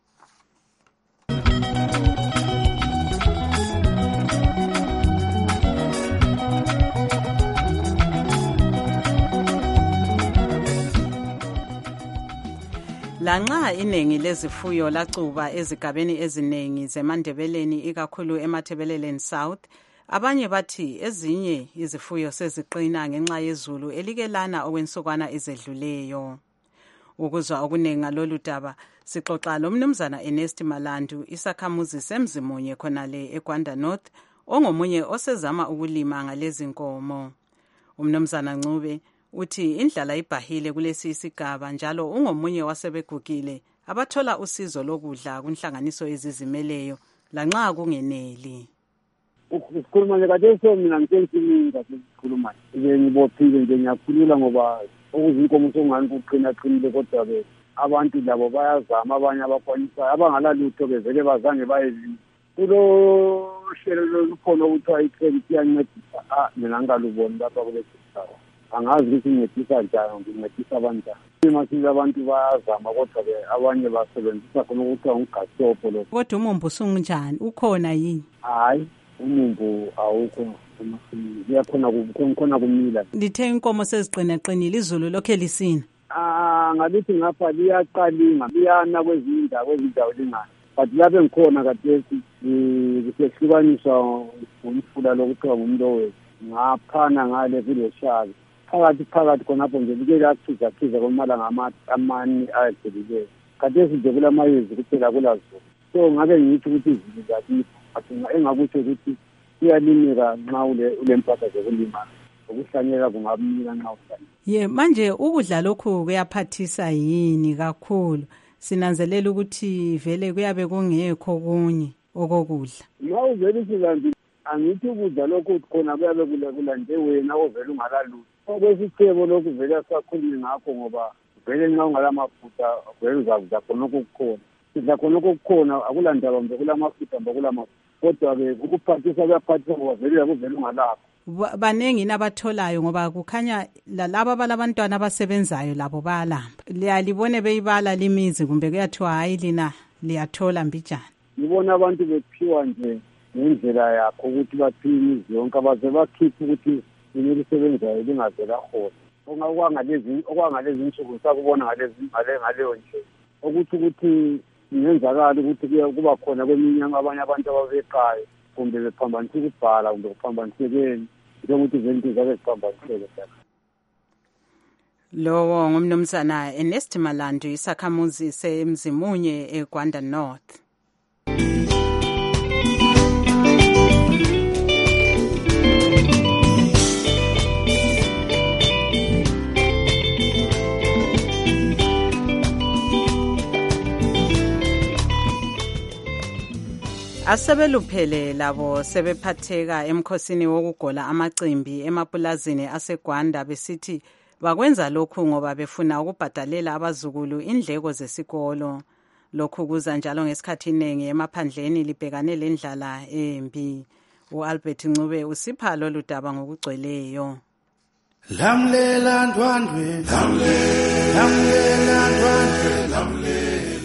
Lanxa iningi lezifuyo lacuba ezigabeni eziningi zeMandebeleni ikakhulu eMathebeleleni South, abanye bathi ezinye izifuyo seziqina ngenxa yezulu elikelana okwensukwana ezedluleyo. Ukuzwa okuningi ngalolu daba sixoxa lo mnumzana Ernest Malandu isakhamuzi semzimunye khonale eGwanda North ongomunye osezama ukulima ngalezi nkomo. Umnumzana Ncube uthi indlala ibhahile kulesi isigaba njalo ungomunye wasebegugile abathola usizo lokudla kunhlanganiso ezizimeleyo lanxa kungeneli. Ukukhuluma nje kade so mina ngithengisini ngasikhuluma nje ngibophile nje ngiyakhulula ngoba okuzinkomo songani kuqina qinile kodwa ke abantu labo bayazama abanye abakwanisa abangalalutho bezele bazange bayezini kulo hlelo lokhona ukuthiwa i-credit iyancedisa ah mina ngaluboni lapha kulesi sigaba angazi ukuthi ngincedisa njani ngincedisa abantu masize abantu bayazama kodwa ke abanye basebenzisa khona ukuthiwa ngigashopho lo. Kodwa umumbu usunjani ukhona yini? Hayi umumbu awukho kuyakhona kukhona kumila. Lithe inkomo seziqina qinile izulu lokho elisina. Ah ngalithi ngapha liyaqalinga liyana kwezinye indawo kwezindawo lingana but lapha ngikhona kathesi kusehlukaniswa ngomfula lokuthiwa ngumlowe ngaphana ngale kuleshaka phakathi phakathi khonapho nje bike lachiza chiza komalanga amani ayedlulile khathesi nje kulamayezi kuphela kulazulu. So ngabe ngithi ukuthi izinto zakithi athi engakutsho ukuthi kuyalimeka nxa ule mpahla zokulima ukuhlanyela kungabumila nxa uhlanyela. Ye manje ukudla lokhu kuyaphathisa yini kakhulu? Sinanzelela ukuthi vele kuyabe kungekho kunye okokudla. Ma uvele silandile angithi ukudla lokhu khona kuyabe kulande wena ovela ungalalutho. Okwesithebo lokhu vele asakhulumi ngakho ngoba vele nxa ungalamafutha vele uzakudla khona okukhona. Sidla khona okukhona akulandaba mbe kulamafutha mbe kulamafutha. Kodwa-ke ukuphathisa kuyaphathisa ngoba vele yakuvele ungalapho. Banengi nabatholayo ngoba kukhanya lalaba balabantwana abasebenzayo labo bayalamba. Liyalibone beyibala limizi kumbe kuyathiwa hayi lina liyathola mbijana. Ngibona abantu bephiwa nje ngendlela yakho ukuthi baphiwe imizi yonke abaze bakhiphe ukuthi yini lisebenzayo lingavela khona. Okwangalezi okwangalezi insuku sakubona ngalezi ngaleyo nje. Ukuthi ukuthi ingenzakala ukuthi kuba khona kweminye abanye abantu ababeqayo kumbe bephambanisa ukubhala kumbe kuphambaniseke njengokuthi izinto zabe ziphambaniseke. Lowo ngumnumzana Ernest Malandu isakhamuzi seMzimunye eGwanda North. Asebeluphele labo sebephatheka emkhosini wokugola amacimbi emapulazini aseGwanda besithi bakwenza lokhu ngoba befuna ukubhadalela abazukulu indleko zesikolo. Lokhu kuza njalo ngesikhathi iningi emaphandleni libhekane lendlala embi. uAlbert Ncube usipha lolu daba ngokugcweleyo. Lamlela ndwandwe, lamlela ndwandwe, lamlela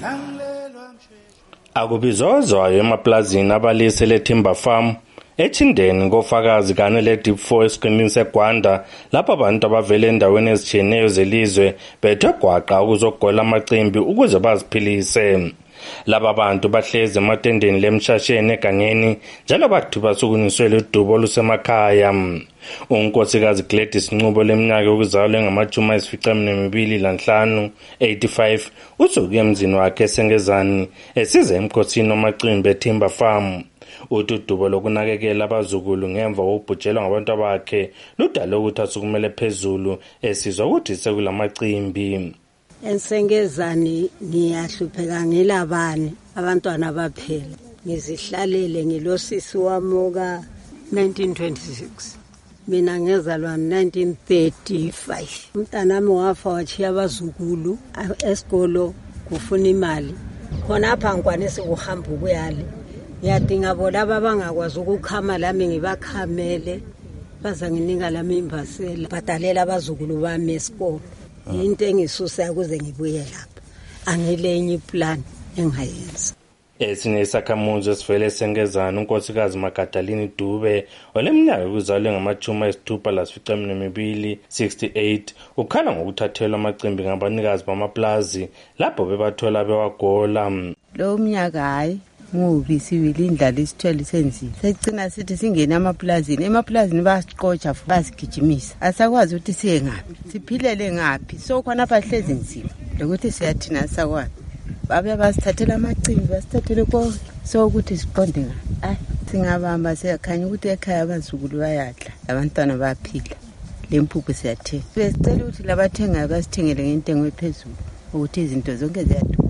akubizozwayo emaplazini abalise leTimber Farm eChindeni ngofakazi kanye leDeep four esiqimini seGwanda lapha abantu abavele endaweni ezitshiyeneyo zelizwe bethwe gwaqa ukuzogola amacimbi ukuze baziphilise. Laba bantu bahleze ematendeni lemshasheni egangeni njalo bathi basukuniswele udubo olusemakhaya. Unkosikazi Gladys Ncube leminyaka yokuzalwa engamajumi ayisishiyagalombili lanhlanu eighty-five usuke emzini wakhe eSengezani esiza emkhosini wamacimbi eTimber Farm. Ududubo lokunakekela abazukulu ngemva kokubhujelwa ngabantu bakhe ludala ukuthi asukumele phezulu esizwa ukuthi sekulamacimbi. Ensengezani ngiyahlupheka ngilabani abantwana baphela ngizihlalele ngilosisi wamuka nineteen twenty-six mina ngezalwa nineteen thirty-five. Umntanami wafa wachiya abazukulu esikolo kufuna imali khona apha ngikwanisa ukuhamba ukuyale ngiyadinga bona abangakwazi ukukhama lami ngibakhamele baza nginika lami imbasela bhadalela abazukulu bami esikolo. Into engisusa ukuze ngibuye lapha angilenye iplan engayenza. Esinye isakhamuzi esivele eSengezani unkosikazi Magadalini Dube oleminyaka yokuzalwa ngamajumi ayisithupha lasishiyagalombili sixty-eight ukhala ngokuthathelwa amacimbi ngabanikazi bamaplazi lapho bebathola bewagola. Lo mnyaka hayi ngubi siwile indlala isithwele senzile secina sithi singena amaplazini emaplazini basiqotsha basigijimisa asakwazi ukuthi siye ngaphi siphilele ngaphi so khona apha hlezi nzima lokuthi siyathina sakwazi babe basithathela amacimbi basithathele konke so ukuthi siqonde ngaphi ay singabamba siyakhanya ukuthi ekhaya abazukulu bayadla abantwana baphila lempuphu siyathenga besicela ukuthi labathengayo basithengele ngentengo ephezulu ukuthi izinto zonke ziyadura.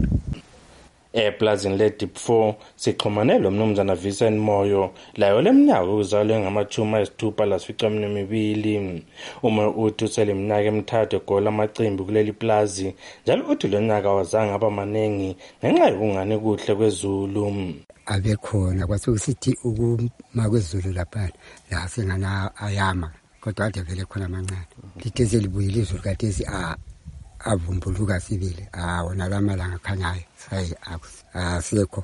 Eplazini leDeep four sixhumane lo mnumzana Vincent Moyo layo leminyaka yokuzalwa ngamajumi ayisithupha lasishiyagalombili. Uma uthi useleminyaka emithathu egola amacimbi kuleli plazi njalo uthi lo nyaka wazange aba maningi ngenxa yokungani kuhle kwezulu. Abekhona kwasukusithi ukuma kwezulu lapha la sengana ayama kodwa ade vele khona amancane lithe libuyile izulu kathesi a avumbuluka sibili awona lamalanga khanyayo sayi asikho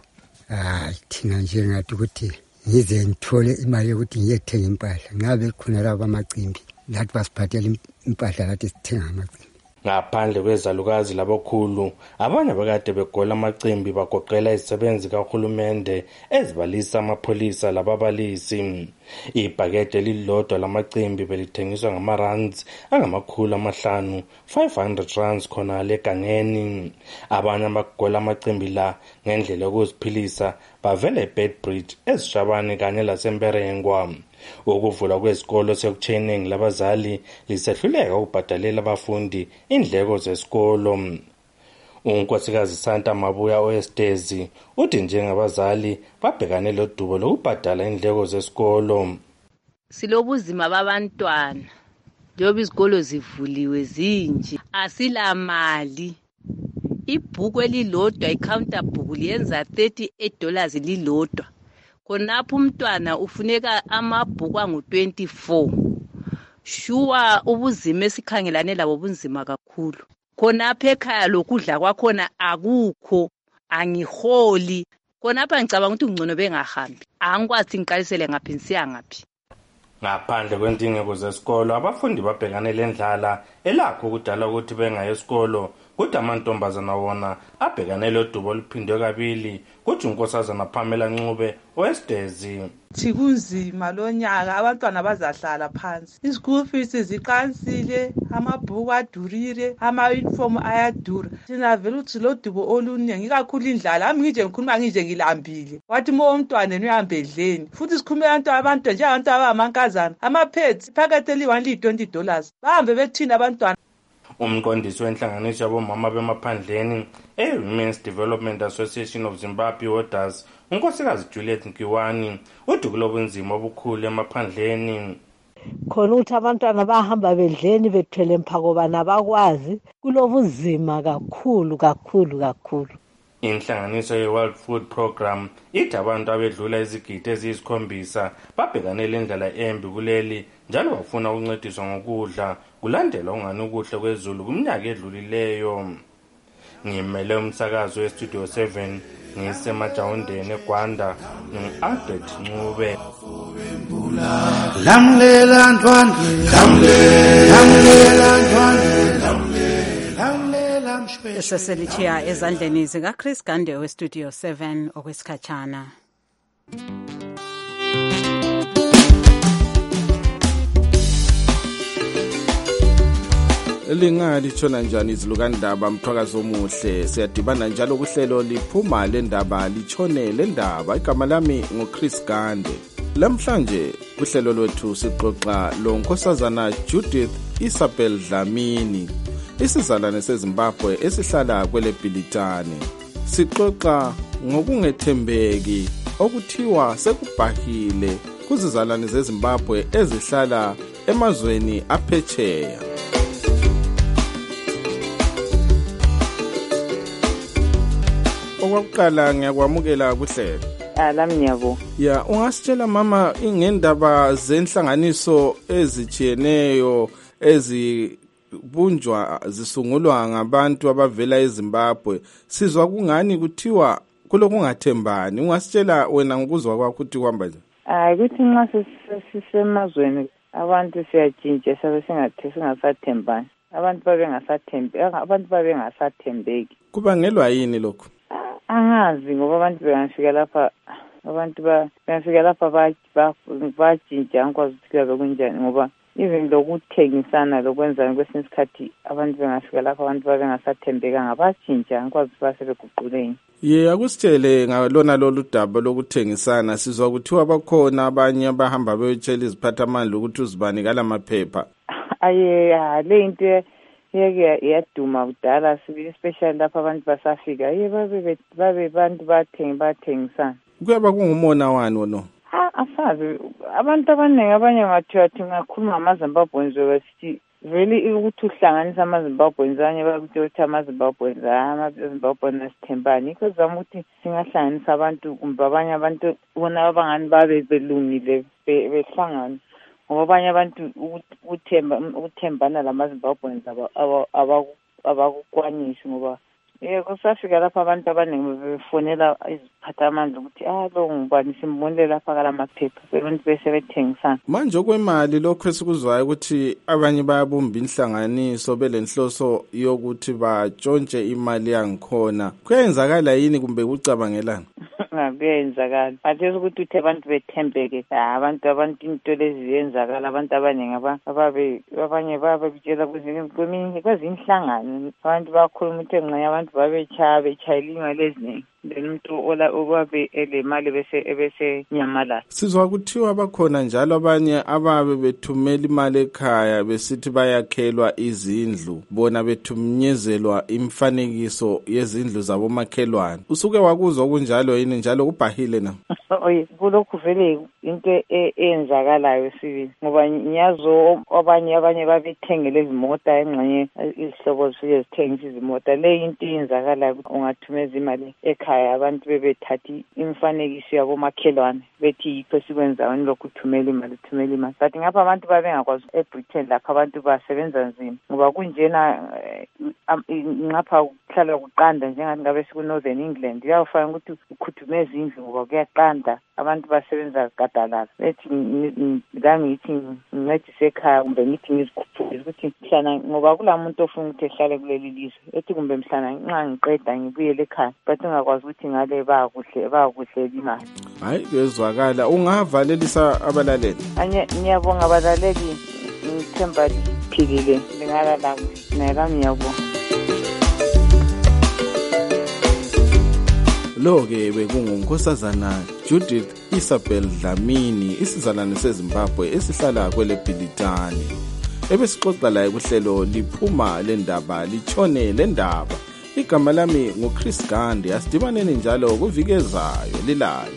thina nje ngathi ukuthi ngize ngithole imali yokuthi ngiyethenga impahla ngabe khona laba amacimbi lathi basiphathela impahla lathi sithenga amacimbi. Ngaphandle kwezalukazi labokhulu, abanye abakade begola amacimbi bagoqela izisebenzi kahulumende ezibalisa amapholisa lababalisi. Ibhakede elilodwa lamacimbi belithengiswa ngamarands angamakhulu amahlanu, five hundred rands khona legangeni. Abanye abagola amacimbi la ngendlela yokuziphilisa bavela eBedbridge, eZishabane kanye laseMberengwa. Ukuvula kwezikolo sekuchening labazali lisehluleka ukubhadalela abafundi indleko zesikolo. Unkosikazi Santa Mabuya Oestezi uthi njengabazali babhekane lodubo lokubhadala indleko zesikolo. Silobuzima babantwana njengoba izikolo zivuliwe zinje, asila mali. Ibhuku elilodwa icounter book liyenza thirty-eight dollars lilodwa. Khonapho umntwana ufuneka amabhuku angu twenty-four. Shuwa ubuzima esikhangelane labo bunzima kakhulu. Khonapho ekhaya lokudla kwakhona akukho, angiholi. Khonapho ngicabanga ukuthi ungcono bengahambi. Angikwazi ngiqalisele ngaphi nsiya ngaphi. Ngaphandle kwendingeko zesikolo, abafundi babhekane lendlala elakho ukudala ukuthi bengaye esikolo. Kuthi amantombazana wona abhekane lodubo oluphindwe kabili. Kuthi unkosazana Pamela Ncube Oestezi Chikunzima lonyaka abantwana bazahlala phansi. Ischool fees ziqansile, amabhuku adurire, ama-uniform ayadura. Thina vele uthi lodubo oluningi kakhulu indlala. Ami ngije ngikhuluma ngije ngilambile. Wathi mo umntwana uhambe edleni. Futhi sikhuluma abantu abantu nje abantu abamankazana. Ama-pads iphakethe eli-one liyi-twenty dollars. Bahambe bethina abantwana. Umqondisi wenhlanganiso yabomama bemaphandleni e-Women's Development Association of Zimbabwe Warders, unkosikazi Juliet Nkiwani, uthi kulobunzima obukhulu emaphandleni. Khona ukuthi abantwana bahamba bedleni bethwele mphako bana bakwazi, kulobunzima kakhulu kakhulu kakhulu. Inhlanganiso ye-World Food Program ithi abantu abedlula izigidi eziyisikhombisa babhekane lendlela embi kuleli njalo bafuna ukuncediswa ngokudla kulandela ungani ukuhle kwezulu kumnyaka edlulileyo. Ngimele umsakazo weStudio seven ngisemajawundeni eGwanda ngi-Albert Ncube. Lamlela ntwandle, lamlela ntwandle, lamlela mshpeshe. Seselichiya ezandleni zikaChris Gande weStudio seven okwesikhatshana. Lingalithona njani izilukandaba mthwakazi omuhle, siyadibana njalo kuhlelo liphuma lendaba litshone lendaba. Igama lami ngoChris Gande. Lamhlanje kuhlelo lwethu sixoxa lo nkosazana Judith Isabel Dlamini, isizalwane seZimbabwe esihlala kwele Bhilitane. Sixoxa ngokungethembeki okuthiwa sekubhahile kuzizalwane zeZimbabwe ezihlala emazweni aphetsheya. Okwakuqala ngiyakwamukela kuhlelo. Alami ngiyabo. Ya, ungasitshela mama ingendaba zenhlanganiso ezijiyeneyo ezibunjwa zisungulwa ngabantu abavela eZimbabwe. Sizwa kungani kuthiwa kulokungathembani. Ungasitshela wena ngokuzwa kwakho ukuthi kwamba nje? Hayi kuthi nxa sisemazweni abantu siyatshintsha sabe singathe singasathembani. Abantu babe ngasathembi, abantu babe ngasathembeki. Kubangelwa yini lokho? Angazi ngoba abantu bengafika lapha abantu ba bengafika lapha batshintsha ngikwazi ukuthi kuyabe kunjani ngoba even lokuthengisana lokwenzana kwesinye isikhathi abantu bengafika lapha abantu babengasathembekanga batshintsha ngikwazi ukuthi basebeguquleni. Ye akusitshele ngalona lolu daba lokuthengisana. Sizwa kuthiwa bakhona abanye abahamba beyotshela iziphathamandla ukuthi uzibani kala maphepha. Aye le into yeke yaduma kudala especially lapha abantu basafika ye babe babe abantu bathenga bathengisana. Kuyaba kungumona wani wona? Ha asazi abantu abaningi abanye ngathiwa thi ngakhuluma amaZimbabweans besithi vele ukuthi uhlanganisa amaZimbabweans anye bakuthi uthi amaZimbabweans amaZimbabweans asithembani because zama ukuthi singahlanganisa abantu kumbe abanye abantu bona abangani babe belungile behlangana ngoba abanye abantu ukuthemba ukuthembana lamaZimbabweans abakukwanishi ngoba yebo safika lapha abantu abaningi befonela iziphathamandla ukuthi ah lo ngubani simbonile lapha kala maphepha abantu bese bethengisana manje okwemali lokho esikuzwayo ukuthi abanye bayabumba inhlanganiso belenhloso yokuthi batshontshe imali yangikhona kuyenzakala yini kumbe kucabangelana kuyenzakala athi ukuthi uthe abantu bethembeke abantu abantu into lezi ziyenzakala abantu abaningi ababe abanye babetshela kwezinye kwezinhlangano abantu bakhuluma ukuthi nxa abantu babetshaya betshayela imali eziningi then umuntu ola obabe elemali bese ebese nyamalala sizwa kuthiwa bakhona njalo abanye ababe bethumela imali ekhaya besithi bayakhelwa izindlu bona bethumenyezelwa imfanekiso yezindlu zabo makhelwane usuke wakuzwa kunjalo yini njalo kubhahile na oye kulokhu vele into eyenzakalayo sibili ngoba nyazo abanye abanye babethengele izimota engxenye izihlobo zifike zithengisa izimota le into eyenzakalayo ungathumeza imali ekhaya abantu bebethathi imfanekiso yabo makhelwane bethi yikho sikwenzayo lokhu uthumela imali uthumela imali but ngapha abantu babengakwazi eBritain lapha abantu basebenza nzima ngoba kunjena ngapha kuhlala kuqanda njengathi ngabe siku Northern England uyafana ukuthi ukhuthumeza indlu ngoba kuyaqanda abantu basebenza gadalala bethi la ngithi ngincedise ekhaya kumbe ngithi ngizikhuphule ukuthi mhlana ngoba kulamuntu ofuna ukuthi ehlale kuleli lizwe ethi kumbe mhlana nxa ngiqeda ngibuyele ekhaya but ungakwazi ukuthi ngale bakuhle bakuhle imali hayi kuyezwakala ungavalelisa abalaleli anye ngiyabonga abalaleli ngithemba liphilile lingalala nela ngiyabonga lo-ke bekungunkosazana Judith Isabel Dlamini isizalwane seZimbabwe esihlala kwele Bhilitane ebesixoxa laye kuhlelo liphuma lendaba litshone lendaba igama lami nguChris Gandhi asidibaneni njalo kuvikezayo lilale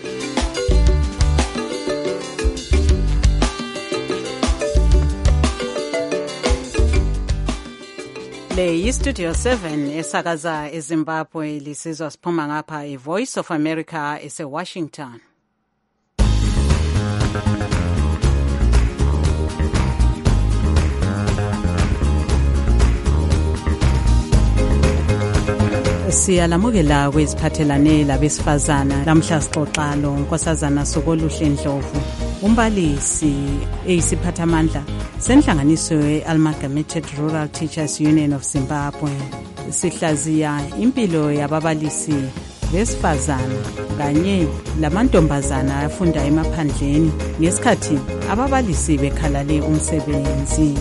le yi-Studio seven esakaza eZimbabwe lisizwa siphuma ngapha i-Voice of America ese-Washington. Siyalamukela kweziphathelane labesifazana lamhla sixoxa lo nkosazana Sokoluhle Ndlovu umbalisi eyisiphathamandla senhlanganiso ye-Amalgamated Rural Teachers Union of Zimbabwe. Sihlaziya impilo yababalisi besifazana kanye lamantombazana afunda emaphandleni ngesikhathi ababalisi bekhalale umsebenzi.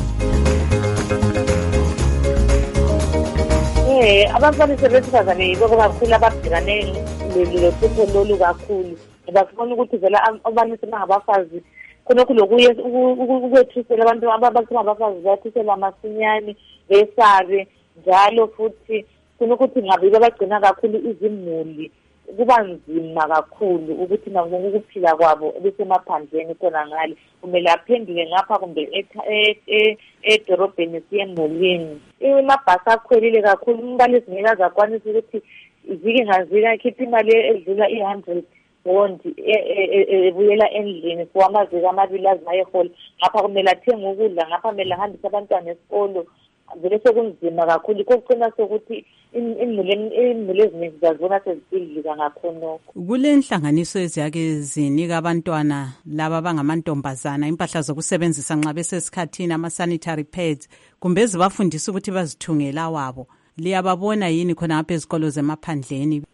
Eh ababalisi besifazane yibo kakhulu ababhekane lelo lolu kakhulu. Ngibafuna ukuthi vela ababalisi bangabafazi khonokho lokuye ukwethisela abantu ababalisi abafazi bathisela amasinyane besabe njalo futhi kunokuthi ngabe babagcina kakhulu izimuli kuba nzima kakhulu ukuthi nabo ukuphila kwabo besemaphandleni khona ngale kumele aphendule ngapha kumbe edorobheni siyemulini imabhasi akhwelile kakhulu umbalisi ngeke azakwanisa ukuthi izike ngazika khipha imali edlula i one hundred bondi ebuyela endlini for amaziko amabili azimayehole ngapha kumele athenge ukudla ngapha kumele ahambise abantwana esikolo vele sekunzima kakhulu kokugcina sokuthi imuli eziningi zazibona sezipilika ngakhonokho. Kule nhlanganiso eziyake zinika abantwana laba bangamantombazana impahla zokusebenzisa nxa besesikhathini ama-sanitary pads kumbe zibafundisa ukuthi bazithungela wabo liyababona yini khona ngapha ezikolo zemaphandleni?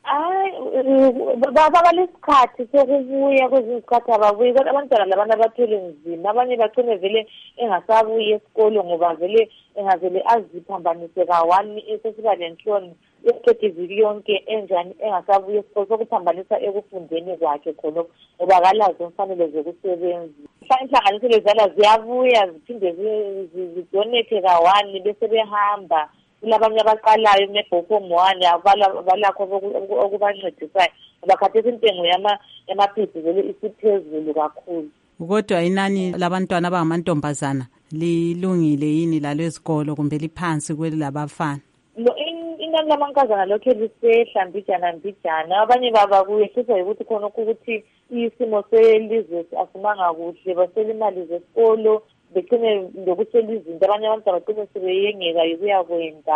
Baba lesikhathi sokubuya kwezinsikhathi ababuyi kodwa abantwana labantu abathwele nzima abanye bagcine vele engasabuyi esikolo ngoba vele engavele aziphambanise kawani esesiba lenhloni esikhathi iviki yonke enjani engasabuyi esikolo sokuphambanisa ekufundeni kwakhe khonokho ngoba kalazo mfanele zokusebenza. Inhlanganiso lezala ziyabuya ziphinde zidonate kawani bese behamba kulabanye abaqalayo nebhokong one abalakho okubancedisayo bakhathisa intengo yamaphisi vele isiphezulu kakhulu. Kodwa inani labantwana abangamantombazana lilungile yini lalo ezikolo kumbe liphansi kwelabafana? Inani lamankazana lokho lisehla mbijana mbijana abanye baba kuyehlisa ukuthi khona ukuthi isimo selizwe asimanga kuhle basela imali zesikolo begcine ngokusela izinto abanye abantu abagcine sebeyengeka ukuya kwenda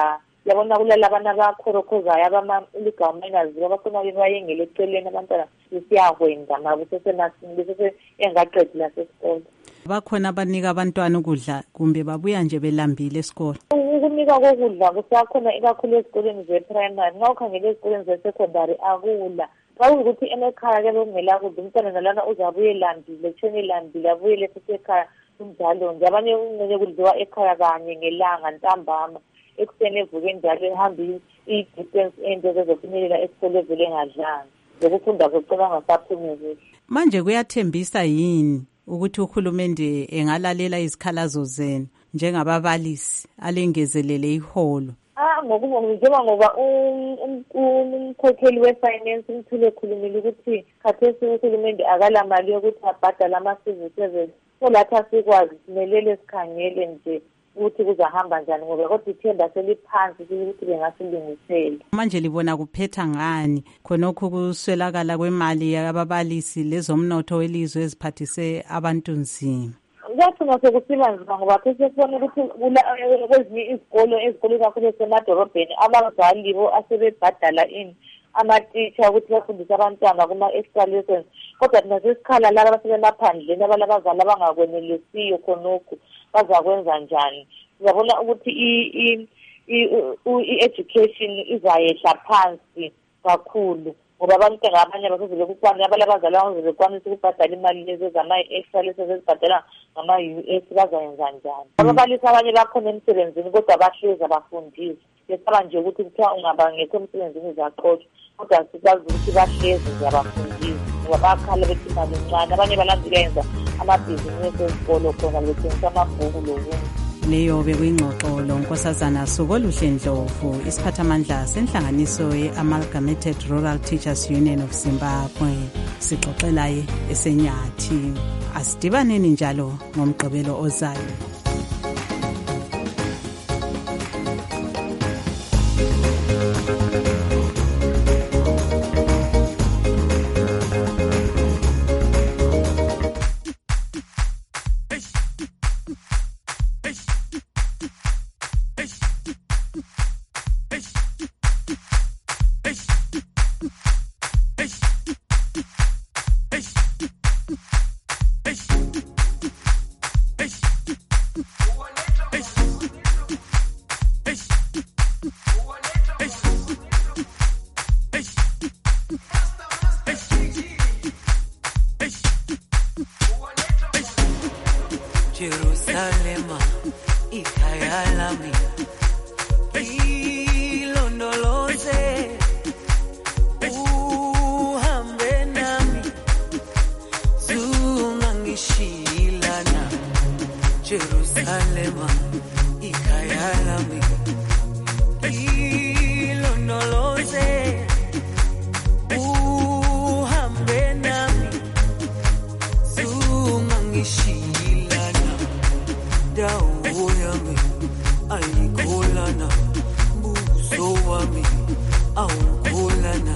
yabona kulala abantu abakhorokhozayo abama-illegal minors abafuna ukuthi bayengele eceleni abantwana siyakwenza mabo sesenasini bese engaqedi lasesikole. Bakhona abanika abantwana ukudla kumbe babuya nje belambile esikole? Ukunika kokudla kusakhona ikakhulu ezikoleni ze-primary. Nxa ukhangele ezikoleni ze-secondary akula. Xa ukuthi emekhaya ke bekungela kudla umntwana nalana uzabuye elambile, tshone elambile, abuyele futhi ekhaya kunjalo nje. Abanye kungenye kudliwa ekhaya kanye ngelanga ntambama. Ekuseni evuke njalo ehambe i-distance ende zezofinyelela esikole vele engadlanga. Lokufunda kucela ngasaphumeleli. Manje kuyathembisa yini ukuthi uhulumende engalalela izikhalazo zenu njengababalisi alengezelele iholo? Ah, ngokuba ngoba umkhokheli we-finance umthule ekhulumile ukuthi khathesi uhulumende akala mali yokuthi abhadale ama-civil servants. So lathi asikwazi simelele sikhangele nje ukuthi kuzahamba njani ngoba kodwa ithemba seliphansi ukuthi bengasilungisela. Manje libona kuphetha ngani khonokho kuswelakala kwemali yababalisi lezomnotho welizwe eziphathise abantu nzima? Kuyathina sekusiba nzima ngoba sesifuna ukuthi kwezinye izikolo ezikolo kakhulu esemadolobheni abazali bo asebebhadala ini amatitsha ukuthi bafundise abantwana kuma-extra lessons, kodwa thina sesikhala laba abasebenaphandleni abalabazali abangakwenelisiyo khonokho bazakwenza njani. Sizabona ukuthi i-education izayehla phansi kakhulu ngoba abantwana abanye abasezele kukwanisa abalabazali abangazele kwanisa ukubhadala imali lezi zama-extra lessons ezibhadala ngama-U S bazayenza njani. Ababalisi abanye bakhona emsebenzini kodwa bahlezi abafundisi. Sesaba nje ukuthi kuthiwa ungaba ngekho emsebenzini uzaxotshwa, kodwa sikwazi ukuthi bahlezi nje abafundisi ngoba bakhala bethi imali encane. Abanye balandela yenza amabhizinisi ezikolo khona bethengisa amabhuku lokunye. Leyo bekuyingxoxo lonkosazana Sokoluhle Ndlovu, isiphathamandla senhlanganiso ye-Amalgamated Rural Teachers Union of Zimbabwe, sixoxelaye esenyathi. Asidibaneni njalo ngomgqibelo ozayo. Jerusalema ikhaya lami ilondoloze uhambe nami zungangishilana. Jerusalema ikhaya lami ilondoloze uhambe nami zungangishilana. Dawo yami ayikholana, buso wami awukholana.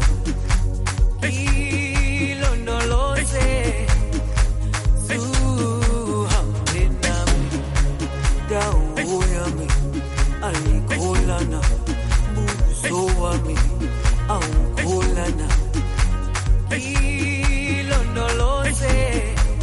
Ilondoloze zuhambe nami. Dawo yami ayikholana, buso wami awukholana. Ilondoloze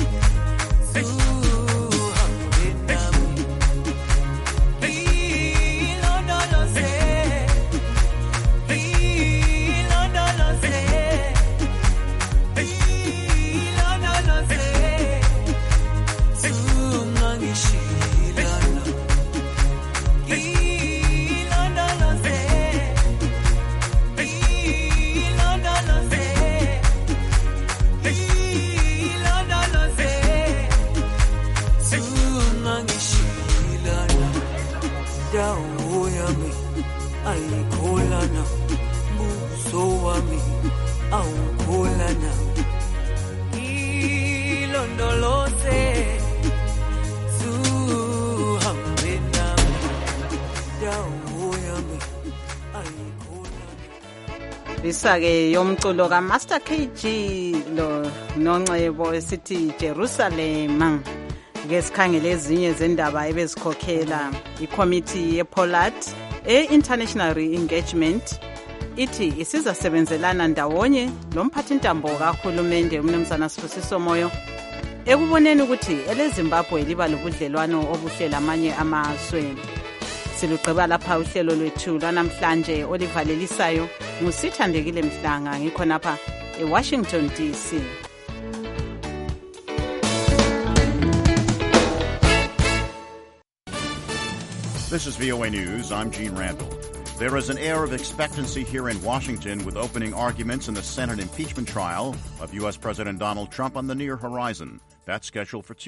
dawo yami ayikholana, buso wami awukholana. Ilondoloze zuhambe nami. Dawo yami ayikholana. Isake yomculo ka Master K G lo noNcebo esithi Jerusalem. Ke sikhangele ezinye zendaba ebezikhokhela iCommittee yePollard e-International Re-Engagement ithi isizasebenzelana ndawonye lomphathintambo kahulumende umnumzana Sibusiso Moyo ekuboneni ukuthi eleZimbabwe liba lobudlelwano obuhle lamanye amazwe. Silugqiba lapha uhlelo lwethu lwanamhlanje olivalelisayo ngusithandekile Mhlanga ngikhonapha eWashington D C. This is V O A News. I'm Gene Randall. There is an air of expectancy here in Washington with opening arguments in the Senate impeachment trial of U S President Donald Trump on the near horizon. That's scheduled for Tuesday.